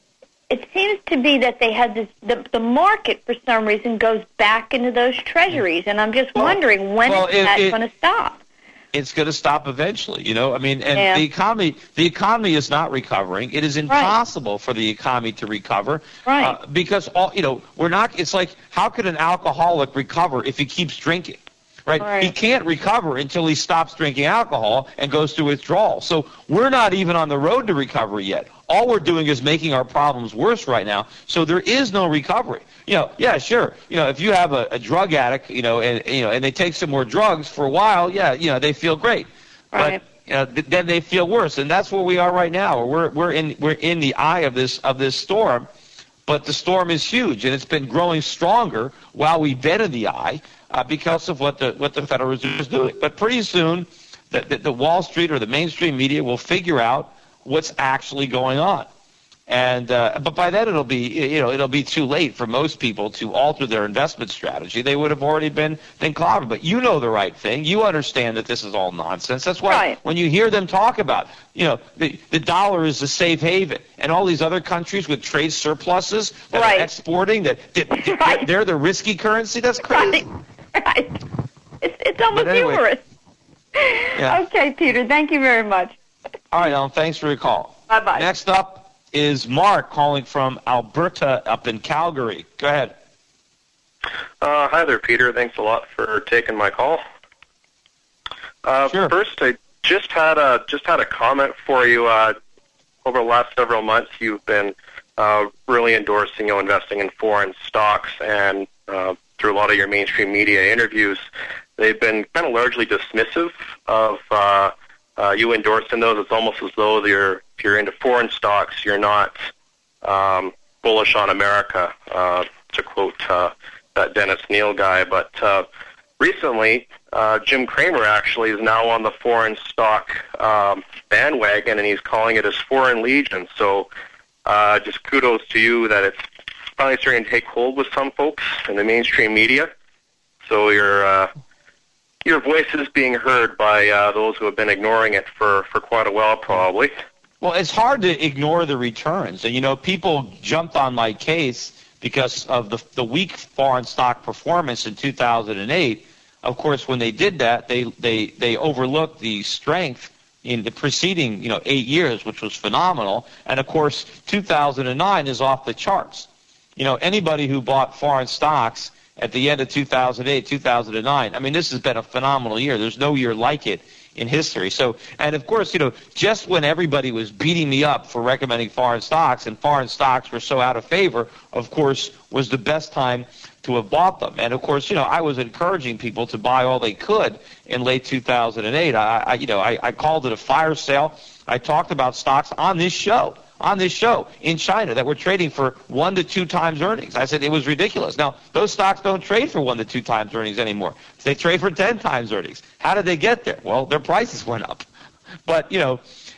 E: It seems to be that they had this, the, the market, for some reason, goes back into those treasuries, and I'm just well, wondering when
C: well,
E: is
C: it,
E: that
C: it,
E: going to stop?
C: It's going to stop eventually, you know. I mean, and
E: yeah.
C: the economy, the economy is not recovering. It is impossible right. for the economy to recover,
E: right?
C: Uh, because all, you know, we're not. It's like, how could an alcoholic recover if he keeps drinking, right?
E: right?
C: He can't recover until he stops drinking alcohol and goes through withdrawal. So we're not even on the road to recovery yet. All we're doing is making our problems worse right now. So there is no recovery. You know, yeah, sure. You know, if you have a, a drug addict, you know, and you know, and they take some more drugs for a while, yeah, you know, they feel great.
E: Right.
C: But you know, th- then they feel worse, and that's where we are right now. We're we're in we're in the eye of this of this storm, but the storm is huge, and it's been growing stronger while we've been in the eye uh, because of what the what the Federal Reserve is doing. But pretty soon, the, the, the Wall Street or the mainstream media will figure out what's actually going on. And uh, but by then it'll be you know it'll be too late for most people to alter their investment strategy. They would have already been been clobbered. But you know the right thing. You understand that this is all nonsense. That's why
E: right.
C: when you hear them talk about you know the the dollar is a safe haven, and all these other countries with trade surpluses that
E: right.
C: are exporting that, that, that
E: right.
C: they're the risky currency. That's crazy.
E: Right. right. It's it's almost
C: anyway,
E: humorous.
C: Yeah.
E: Okay, Peter. Thank you very much.
C: All right, Ellen. Thanks for your call.
E: Bye bye.
C: Next up is Mark calling from Alberta up in Calgary. Go ahead.
F: Uh, hi there, Peter. Thanks a lot for taking my call. Uh,
C: sure.
F: First, I just had a just had a comment for you. Uh, over the last several months, you've been uh, really endorsing, you know, investing in foreign stocks, and uh, through a lot of your mainstream media interviews, they've been kind of largely dismissive of uh, uh, you endorsing those. It's almost as though you're if you're into foreign stocks, you're not um, bullish on America, uh, to quote uh, that Dennis Neal guy. But uh, recently, uh, Jim Cramer actually is now on the foreign stock um, bandwagon, and he's calling it his Foreign Legion. So uh, just kudos to you that it's finally starting to take hold with some folks in the mainstream media. So your uh, your voice is being heard by uh, those who have been ignoring it for, for quite a while, probably.
C: Well, it's hard to ignore the returns. And, you know, people jumped on my case because of the the weak foreign stock performance in two thousand eight. Of course, when they did that, they, they, they overlooked the strength in the preceding, you know, eight years, which was phenomenal. And, of course, two thousand nine is off the charts. You know, anybody who bought foreign stocks at the end of two thousand eight, two thousand nine, I mean, this has been a phenomenal year. There's no year like it in history. So, and of course, you know, just when everybody was beating me up for recommending foreign stocks and foreign stocks were so out of favor, of course, was the best time to have bought them. And of course, you know, I was encouraging people to buy all they could in late two thousand eight. I, I you know, I, I called it a fire sale. I talked about stocks on this show. on this show in China that were trading for one to two times earnings. I said it was ridiculous. Now, those stocks don't trade for one to two times earnings anymore. They trade for ten times earnings. How did they get there? Well, their prices went up. But, you know,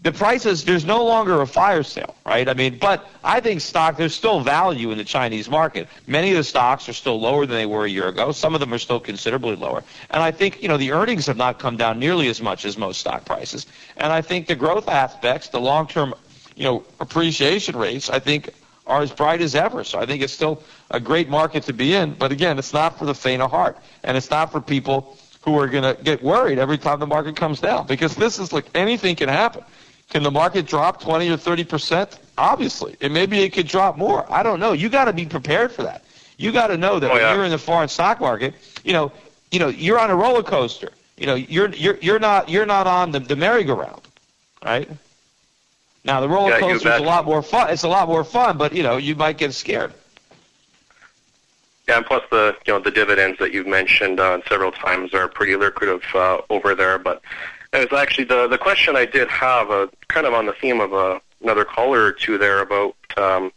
C: the prices, there's no longer a fire sale, right? I mean, but I think stock, there's still value in the Chinese market. Many of the stocks are still lower than they were a year ago. Some of them are still considerably lower. And I think, you know, the earnings have not come down nearly as much as most stock prices. And I think the growth aspects, the long-term, you know, appreciation rates, I think are as bright as ever. So I think it's still a great market to be in. But again, it's not for the faint of heart. And it's not for people who are going to get worried every time the market comes down. Because this is like anything can happen. Can the market drop twenty or thirty percent? Obviously. And maybe it could drop more. I don't know. You got to be prepared for that. You got to know that oh, when yeah. you're in the foreign stock market, you know, you know, you're on a roller coaster. You know, you're you're you're not you're not on the, the merry-go-round, right? Now the roller yeah, coaster is a lot more fun. It's a lot more fun, but you know, you might get scared.
F: Yeah, and plus the you know the dividends that you've mentioned uh, several times are pretty lucrative uh, over there. But it was actually the the question I did have, uh, kind of on the theme of uh, another caller or two there about um,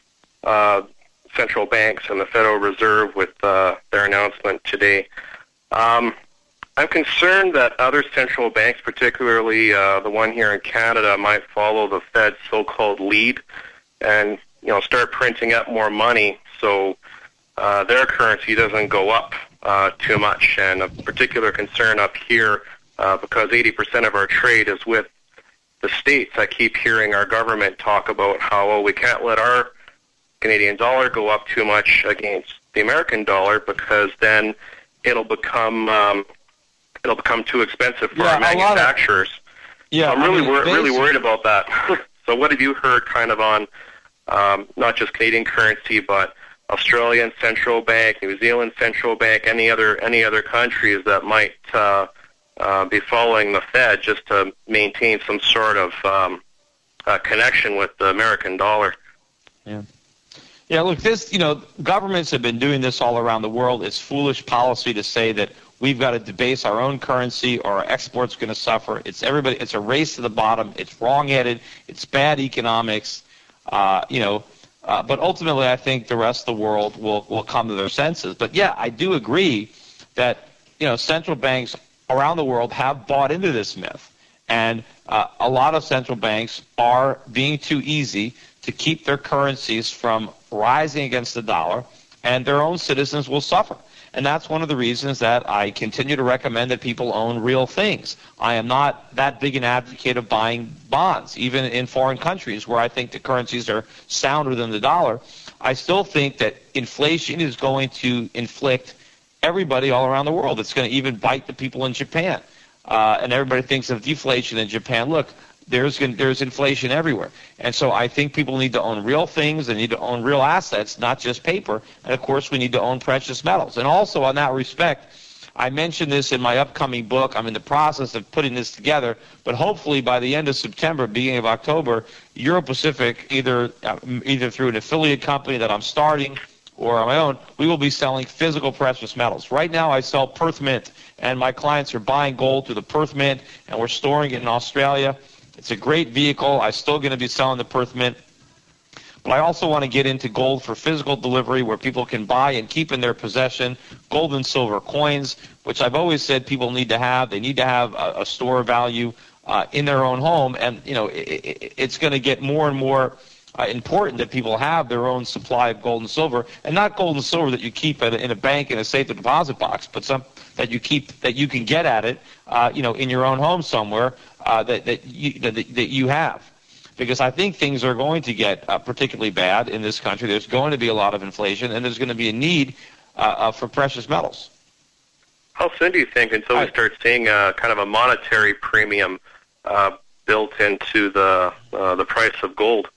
F: uh, central banks and the Federal Reserve with uh, their announcement today. Um, I'm concerned that other central banks, particularly uh, the one here in Canada, might follow the Fed's so-called lead and you know start printing up more money so uh, their currency doesn't go up uh, too much. And a particular concern up here, uh, because eighty percent of our trade is with the States, I keep hearing our government talk about how oh, we can't let our Canadian dollar go up too much against the American dollar because then it'll become um, it'll become too expensive for
C: yeah,
F: our manufacturers.
C: Of, yeah,
F: so I'm really
C: I mean,
F: wor- really worried about that. So what have you heard kind of on um, not just Canadian currency, but Australian central bank, New Zealand central bank, any other any other countries that might uh, uh, be following the Fed just to maintain some sort of um, uh, connection with the American dollar?
C: Yeah. Yeah, look, this, you know, governments have been doing this all around the world. It's foolish policy to say that we've got to debase our own currency or our export's going to suffer. It's everybody. It's a race to the bottom. It's wrong-headed. It's bad economics. Uh, you know, uh, but ultimately, I think the rest of the world will will come to their senses. But yeah, I do agree that you know central banks around the world have bought into this myth, and uh, a lot of central banks are being too easy to keep their currencies from rising against the dollar, and their own citizens will suffer. And that's one of the reasons that I continue to recommend that people own real things. I am not that big an advocate of buying bonds, even in foreign countries where I think the currencies are sounder than the dollar. I still think that inflation is going to inflict everybody all around the world. It's going to even bite the people in Japan. Uh, and everybody thinks of deflation in Japan. Look, There's there's inflation everywhere. And so I think people need to own real things. They need to own real assets, not just paper. And, of course, we need to own precious metals. And also on that respect, I mentioned this in my upcoming book. I'm in the process of putting this together. But hopefully by the end of September, beginning of October, Euro Pacific, either, uh, either through an affiliate company that I'm starting or on my own, we will be selling physical precious metals. Right now I sell Perth Mint, and my clients are buying gold through the Perth Mint, and we're storing it in Australia. It's a great vehicle. I'm still going to be selling the Perth Mint. But I also want to get into gold for physical delivery where people can buy and keep in their possession gold and silver coins, which I've always said people need to have. They need to have a, a store value uh, in their own home. And, you know, it, it, it's going to get more and more uh, important that people have their own supply of gold and silver, and not gold and silver that you keep at a, in a bank in a safe deposit box, but some that you keep that you can get at it, uh, you know, in your own home somewhere. Uh, that that you, that that you have, because I think things are going to get uh, particularly bad in this country. There's going to be a lot of inflation, and there's going to be a need uh, uh, for precious metals.
F: How soon do you think until we start seeing uh, kind of a monetary premium uh, built into the uh, the price of gold?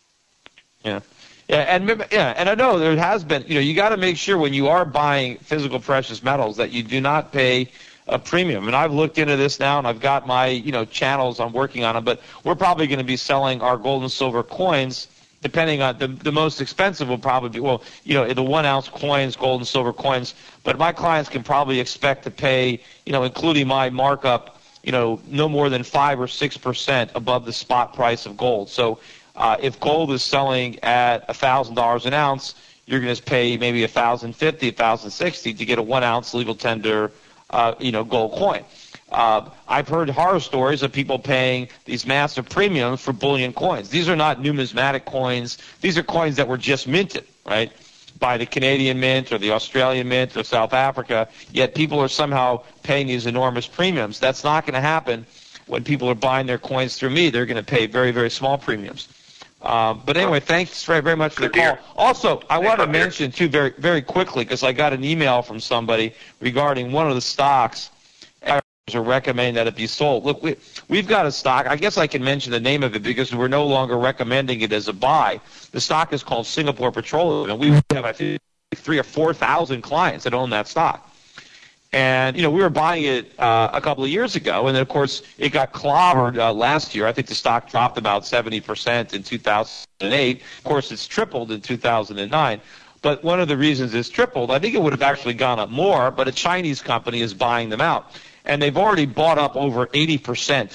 C: Yeah, yeah, and yeah, and I know there has been. You know, you got to make sure when you are buying physical precious metals that you do not pay a premium. And I've looked into this now, and I've got my, you know, channels I'm working on them, but we're probably going to be selling our gold and silver coins, depending on the the most expensive will probably be, well, you know, the one ounce coins, gold and silver coins, but my clients can probably expect to pay, you know, including my markup, you know, no more than five or six percent above the spot price of gold. So uh, if gold is selling at a thousand dollars an ounce, you're going to pay maybe a thousand fifty, a thousand sixty to get a one ounce legal tender Uh, you know, gold coin. Uh, I've heard horror stories of people paying these massive premiums for bullion coins. These are not numismatic coins. These are coins that were just minted, right, by the Canadian Mint or the Australian Mint or South Africa, yet people are somehow paying these enormous premiums. That's not going to happen when people are buying their coins through me. They're going to pay very, very small premiums. Uh, but anyway, thanks very, very much for the call. Also, I want to mention, too, very, very quickly, because I got an email from somebody regarding one of the stocks are recommending that it be sold. Look, we, we've got a stock. I guess I can mention the name of it because we're no longer recommending it as a buy. The stock is called Singapore Petroleum, and we have, I think, three or four thousand clients that own that stock. And, you know, we were buying it uh, a couple of years ago, and then, of course, it got clobbered uh, last year. I think the stock dropped about seventy percent in two thousand eight. Of course, it's tripled in two thousand nine. But one of the reasons it's tripled, I think it would have actually gone up more, but a Chinese company is buying them out. And they've already bought up over eighty percent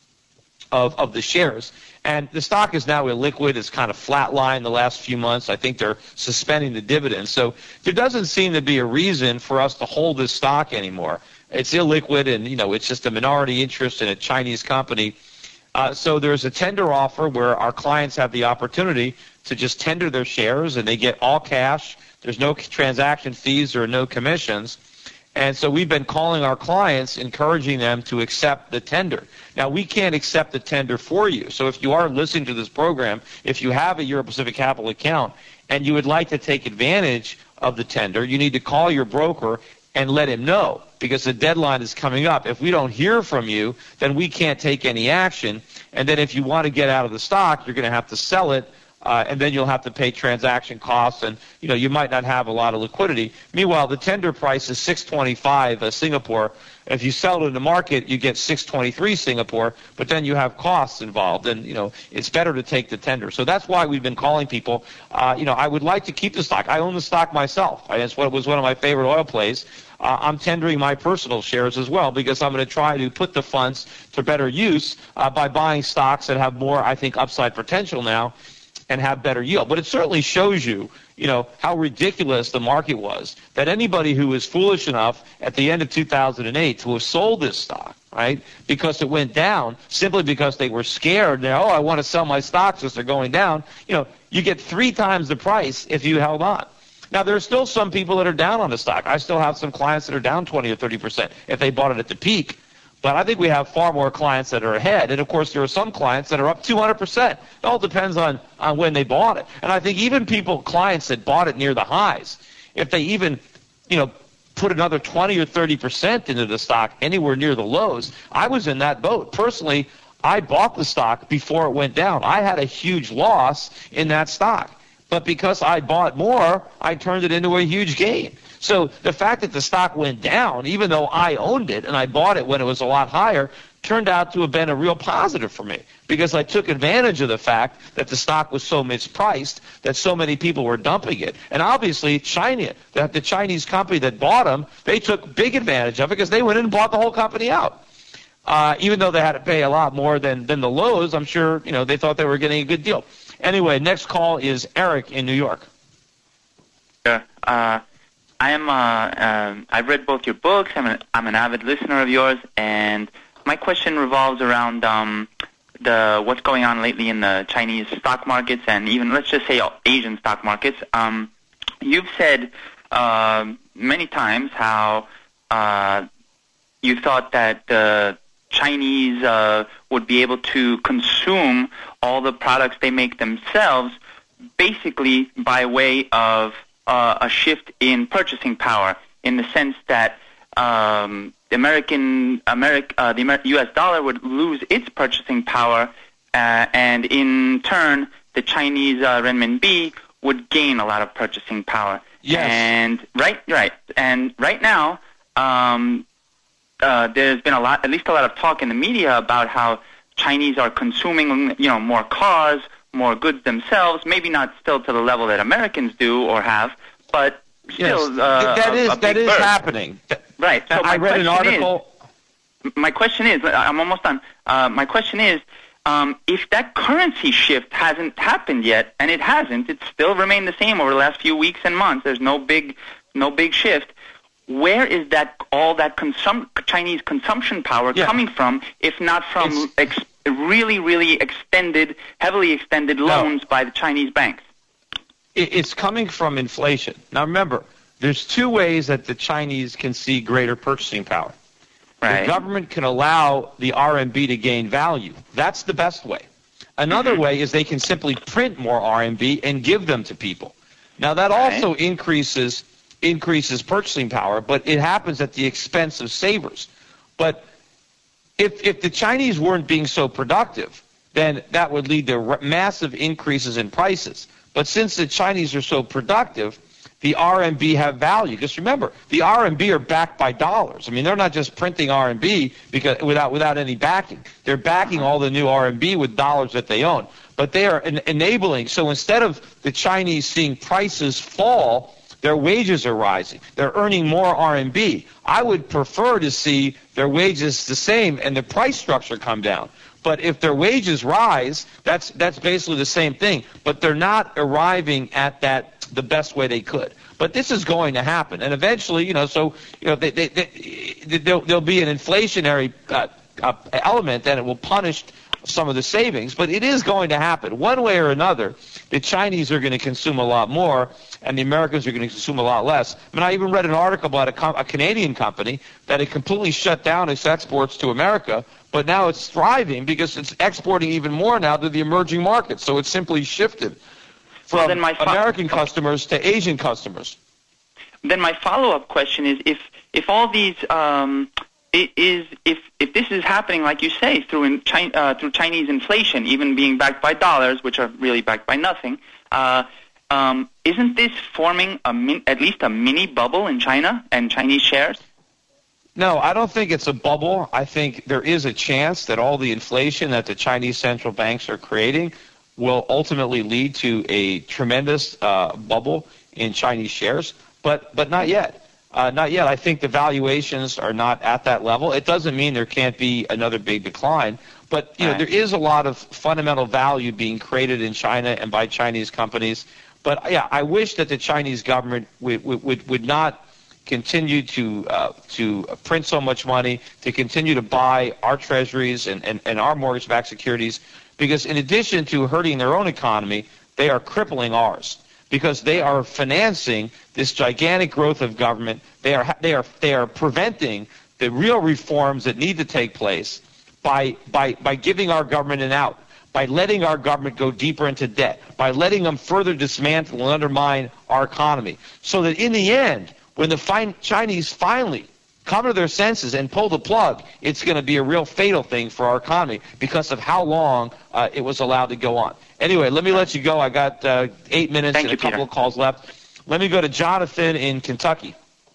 C: of, of the shares. And the stock is now illiquid. It's kind of flatlined the last few months. I think they're suspending the dividends. So there doesn't seem to be a reason for us to hold this stock anymore. It's illiquid, and, you know, it's just a minority interest in a Chinese company. Uh, so there's a tender offer where our clients have the opportunity to just tender their shares, and they get all cash. There's no transaction fees or no commissions. And so we've been calling our clients, encouraging them to accept the tender. Now, we can't accept the tender for you. So if you are listening to this program, if you have a Euro Pacific Capital account and you would like to take advantage of the tender, you need to call your broker and let him know, because the deadline is coming up. If we don't hear from you, then we can't take any action. And then if you want to get out of the stock, you're going to have to sell it. Uh, and then you'll have to pay transaction costs, and, you know, you might not have a lot of liquidity. Meanwhile, the tender price is six twenty-five uh, Singapore. If you sell it in the market, you get six twenty-three Singapore, but then you have costs involved, and, you know, it's better to take the tender. So that's why we've been calling people. Uh, you know, I would like to keep the stock. I own the stock myself. I, it's what it was one of my favorite oil plays. Uh, I'm tendering my personal shares as well, because I'm going to try to put the funds to better use uh, by buying stocks that have more, I think, upside potential now and have better yield. But it certainly shows you, you know, how ridiculous the market was, that anybody who was foolish enough at the end of two thousand eight to have sold this stock, right, because it went down, simply because they were scared, they're, oh, I want to sell my stocks because they're going down, you know, you get three times the price if you held on. Now, there are still some people that are down on the stock. I still have some clients that are down twenty or thirty percent if they bought it at the peak. But I think we have far more clients that are ahead. And, of course, there are some clients that are up two hundred percent. It all depends on, on when they bought it. And I think even people, clients that bought it near the highs, if they even, you know, put another twenty or thirty percent into the stock anywhere near the lows, I was in that boat. Personally, I bought the stock before it went down. I had a huge loss in that stock. But because I bought more, I turned it into a huge gain. So the fact that the stock went down, even though I owned it and I bought it when it was a lot higher, turned out to have been a real positive for me, because I took advantage of the fact that the stock was so mispriced that so many people were dumping it. And obviously China, that the Chinese company that bought them, they took big advantage of it because they went in and bought the whole company out. Uh, even though they had to pay a lot more than, than the lows, I'm sure, you know, they thought they were getting a good deal. Anyway, next call is Eric in New York.
G: Yeah. Uh, I am. Uh, um, I've read both your books. I'm an, I'm an avid listener of yours, and my question revolves around um, the what's going on lately in the Chinese stock markets, and even, let's just say, Asian stock markets. Um, you've said uh, many times how uh, you thought that the Chinese uh, would be able to consume all the products they make themselves, basically by way of uh, a shift in purchasing power, in the sense that um, the American, America, uh, the Amer- U S dollar would lose its purchasing power, uh, and in turn, the Chinese uh, renminbi would gain a lot of purchasing power.
C: Yes.
G: And right, right, and right now, um, uh, there's been a lot, at least a lot of talk in the media about how Chinese are consuming, you know, more cars, more goods themselves. Maybe not still to the level that Americans do or have, but still,
C: yes.
G: uh,
C: that
G: a,
C: is
G: a big
C: that is
G: bird.
C: happening.
G: Right. So
C: I read an article.
G: Is, my question is, I'm almost done. Uh, my question is, um, if that currency shift hasn't happened yet, and it hasn't, it's still remained the same over the last few weeks and months. There's no big, no big shift. where is that all that consum- Chinese consumption power
C: yeah.
G: coming from, if not from ex- really, really extended, heavily extended loans no. by the Chinese banks?
C: It's coming from inflation. Now remember, there's two ways that the Chinese can see greater purchasing power.
G: Right.
C: The government can allow the R M B to gain value. That's the best way. Another mm-hmm. way is they can simply print more R M B and give them to people. Now that right. also increases increases purchasing power, but it happens at the expense of savers. But if if the Chinese weren't being so productive, then that would lead to r- massive increases in prices. But since the Chinese are so productive, the R M B have value. Just remember, the R M B are backed by dollars. I mean, they're not just printing R M B because without without any backing. They're backing all the new R M B with dollars that they own. But they are en- enabling. So instead of the Chinese seeing prices fall, their wages are rising. They're earning more R M B. I would prefer to see their wages the same and the price structure come down. But if their wages rise, that's that's basically the same thing. But they're not arriving at that the best way they could. But this is going to happen, and eventually, you know, so you know, they, they, they, there'll, there'll be an inflationary uh, uh, element, and it will punish some of the savings. But it is going to happen one way or another. The Chinese are going to consume a lot more, and the Americans are going to consume a lot less. I mean, I even read an article about a, com- a Canadian company that had completely shut down its exports to America. But now it's thriving because it's exporting even more now to the emerging markets. So it's simply shifted from
G: well, then my fo-
C: American customers to Asian customers.
G: Then my follow-up question is: if if all these um, is if if this is happening, like you say, through in China, uh, through Chinese inflation, even being backed by dollars, which are really backed by nothing, uh, um, isn't this forming a min- at least a mini bubble in China and Chinese shares?
C: No, I don't think it's a bubble. I think there is a chance that all the inflation that the Chinese central banks are creating will ultimately lead to a tremendous uh, bubble in Chinese shares, but but not yet. Uh, not yet. I think the valuations are not at that level. It doesn't mean there can't be another big decline, but you know, there is a lot of fundamental value being created in China and by Chinese companies. But yeah, I wish that the Chinese government would would, would not continue to uh, to print so much money, to continue to buy our treasuries and, and, and our mortgage-backed securities, because in addition to hurting their own economy, they are crippling ours, because they are financing this gigantic growth of government. They are they are they are preventing the real reforms that need to take place by by by giving our government an out, by letting our government go deeper into debt, by letting them further dismantle and undermine our economy, so that in the end, when the fin- Chinese finally come to their senses and pull the plug, it's going to be a real fatal thing for our economy because of how long uh, it was allowed to go on. Anyway, let me let you go. I got uh, eight minutes
G: Thank
C: and
G: you,
C: a couple
G: Peter.
C: of calls left. Let me go to Jonathan in Kentucky.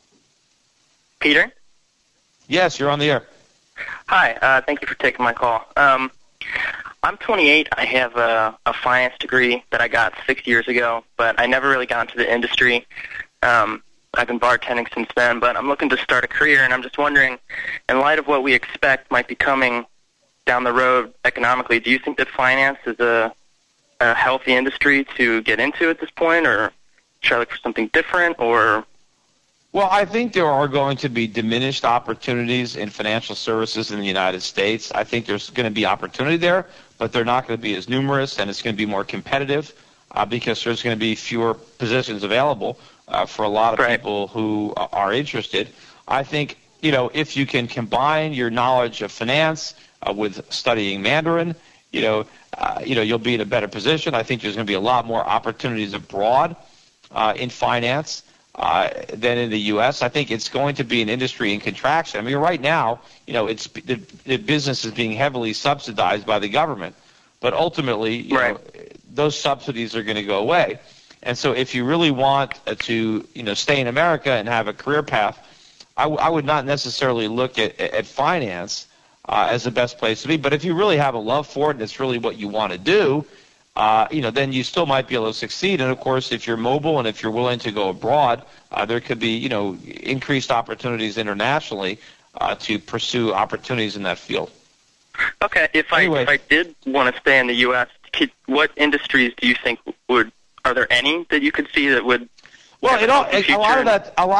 H: Peter?
C: Yes, you're on the air.
H: Hi. Uh, thank you for taking my call. Um, I'm twenty-eight. I have a, a finance degree that I got six years ago, but I never really got into the industry. Um, I've been bartending since then, but I'm looking to start a career, and I'm just wondering, in light of what we expect might be coming down the road economically, do you think that finance is a, a healthy industry to get into at this point, or should I look for something different, or...
C: Well, I think there are going to be diminished opportunities in financial services in the United States. I think there's going to be opportunity there, but they're not going to be as numerous, and it's going to be more competitive uh, because there's going to be fewer positions available uh, for a lot of
H: right.
C: people who are interested. I think, you know, if you can combine your knowledge of finance uh, with studying Mandarin, you know, uh, you know, you'll be in a better position. I think there's going to be a lot more opportunities abroad uh, in finance. Uh, than in the U S I think it's going to be an industry in contraction. I mean, right now, you know, it's the, the business is being heavily subsidized by the government, but ultimately, you
H: right.
C: know, those subsidies are going to go away. And so, if you really want to, you know, stay in America and have a career path, I, w- I would not necessarily look at, at finance uh, as the best place to be. But if you really have a love for it and it's really what you want to do, Uh, you know, then you still might be able to succeed. And, of course, if you're mobile and if you're willing to go abroad, uh, there could be, you know, increased opportunities internationally uh, to pursue opportunities in that field.
H: Okay. If I,
C: anyway,
H: if I did want to stay in the U S, could, what industries do you think would – are there any that you could see that would
C: – Well, you know, a, a lot of that – a lot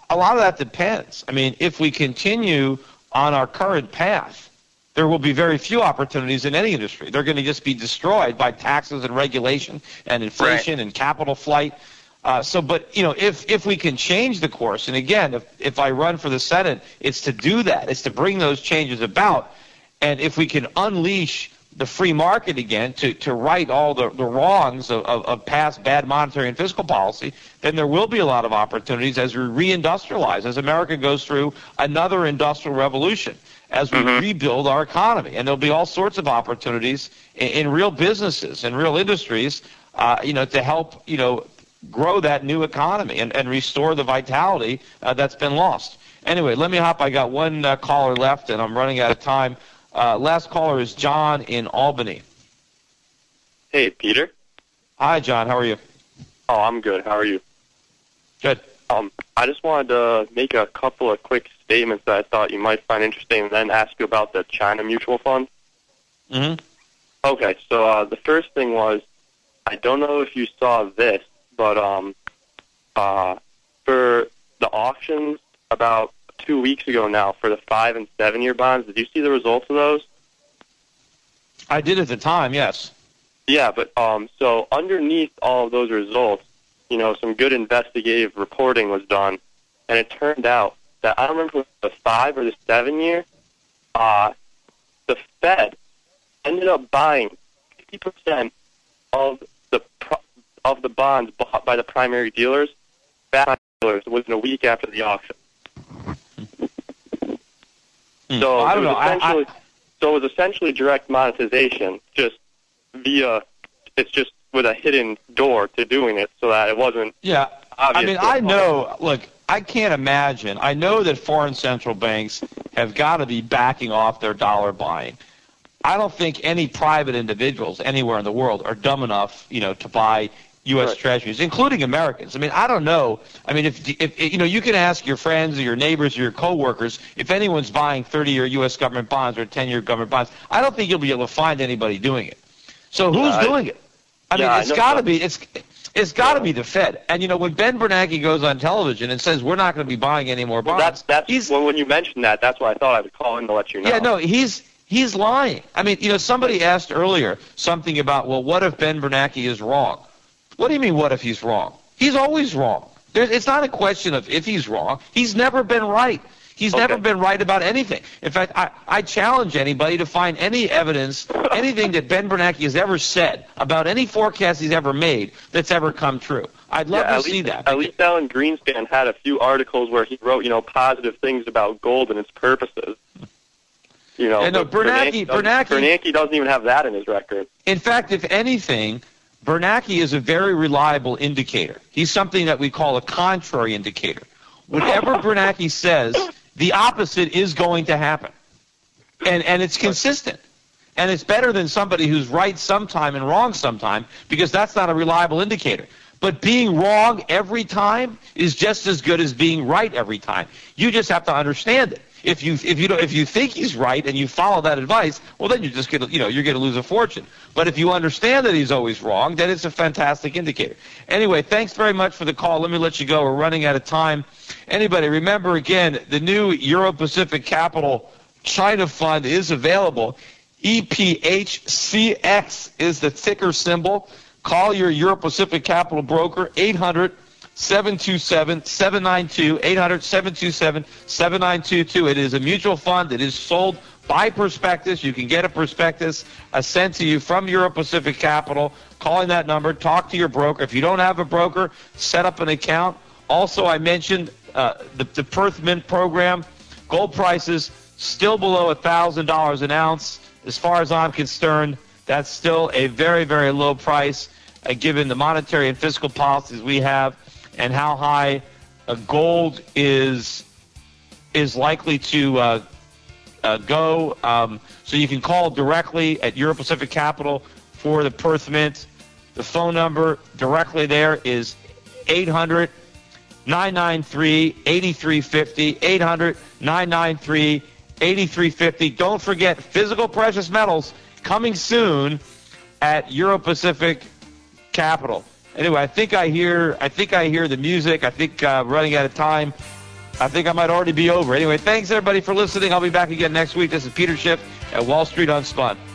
C: a lot of that depends. I mean, if we continue on our current path, there will be very few opportunities in any industry. They're going to just be destroyed by taxes and regulation and inflation right. and capital flight. Uh, so, but, you know, if, if we can change the course, and again, if, if I run for the Senate, it's to do that. It's to bring those changes about. And if we can unleash the free market again to, to right all the, the wrongs of, of, of past bad monetary and fiscal policy, then there will be a lot of opportunities as we reindustrialize, as America goes through another industrial revolution, as we mm-hmm. rebuild our economy. And there'll be all sorts of opportunities in, in real businesses and real industries, uh, you know, to help, you know, grow that new economy and, and restore the vitality uh, that's been lost. Anyway, let me hop. I got one uh, caller left, and I'm running out of time. Uh, last caller is John in Albany.
I: Hey, Peter.
C: Hi, John. How are you?
I: Oh, I'm good. How are you?
C: Good.
I: Um, I just wanted to make a couple of quick statements that I thought you might find interesting, and then ask you about the China Mutual Fund.
C: Mm-hmm.
I: Okay, so uh, the first thing was, I don't know if you saw this, but um, uh, for the auctions about two weeks ago now for the five and seven year bonds, did you see the results of those?
C: I did at the time, yes.
I: Yeah, but um, so underneath all of those results, you know, some good investigative reporting was done, and it turned out that, I don't remember if it was the five or the seven year, uh, the Fed ended up buying fifty percent of the pro- of the bonds bought by the primary dealers back by dealers within a week after the auction. So
C: I don't
I: it was
C: know.
I: essentially,
C: I, I...
I: so it was essentially direct monetization, just via. It's just with a hidden door to doing it, so that it wasn't.
C: Yeah,
I: obvious
C: I mean, I know. Look, I can't imagine. I know that foreign central banks have got to be backing off their dollar buying. I don't think any private individuals anywhere in the world are dumb enough, you know, to buy U S Right. Treasuries, including Americans. I mean, I don't know. I mean, if, if you know, you can ask your friends or your neighbors or your coworkers if anyone's buying thirty-year U S government bonds or ten-year government bonds. I don't think you'll be able to find anybody doing it. So who's
I: yeah,
C: doing it? I
I: yeah,
C: mean, it's got to be it's it's got to yeah. be the Fed. And you know, when Ben Bernanke goes on television and says we're not going to be buying any more bonds,
I: well, that's that's he's, well, when you mentioned that, that's why I thought I would call in to let you know.
C: Yeah, no, he's. He's lying. I mean, you know, somebody asked earlier something about, well, what if Ben Bernanke is wrong? What do you mean, what if he's wrong? He's always wrong. There's, it's not a question of if he's wrong. He's never been right. He's
I: okay.
C: never been right about anything. In fact, I, I challenge anybody to find any evidence, anything that Ben Bernanke has ever said about any forecast he's ever made that's ever come true. I'd love
I: yeah,
C: to see
I: least,
C: that.
I: At least Alan Greenspan had a few articles where he wrote, you know, positive things about gold and its purposes. You know,
C: and no, Bernanke,
I: Bernanke, doesn't,
C: Bernanke,
I: Bernanke doesn't even have that in his record.
C: In fact, if anything, Bernanke is a very reliable indicator. He's something that we call a contrary indicator. Whatever Bernanke says, the opposite is going to happen. And and it's consistent. And it's better than somebody who's right sometime and wrong sometime, because that's not a reliable indicator. But being wrong every time is just as good as being right every time. You just have to understand it. If you if you don't, if you think he's right and you follow that advice, well, then you're just gonna you know you're gonna lose a fortune. But if you understand that he's always wrong, then it's a fantastic indicator. Anyway, thanks very much for the call. Let me let you go. We're running out of time. Anybody, remember again, the new Euro-Pacific Capital China Fund is available. E P H C X is the ticker symbol. Call your Euro-Pacific Capital broker, eight hundred, seven two seven, seven nine two, eight hundred, seven two seven, seven nine two two. It is a mutual fund. It is sold by prospectus. You can get a prospectus uh, sent to you from Euro-Pacific Capital. Calling that number, talk to your broker. If you don't have a broker, set up an account. Also, I mentioned uh, the, the Perth Mint program. Gold prices still below one thousand dollars an ounce. As far as I'm concerned, that's still a very, very low price, uh, given the monetary and fiscal policies we have and how high uh, gold is is likely to uh, uh, go. Um, so you can call directly at Euro Pacific Capital for the Perth Mint. The phone number directly there is eight hundred, nine nine three, eight three five zero, eight hundred, nine nine three, eight three five zero. Don't forget, physical precious metals coming soon at Euro Pacific Capital. Anyway, I think I hear I think I hear the music. I think uh, running out of time. I think I might already be over. Anyway, thanks everybody for listening. I'll be back again next week. This is Peter Schiff at Wall Street Unspun.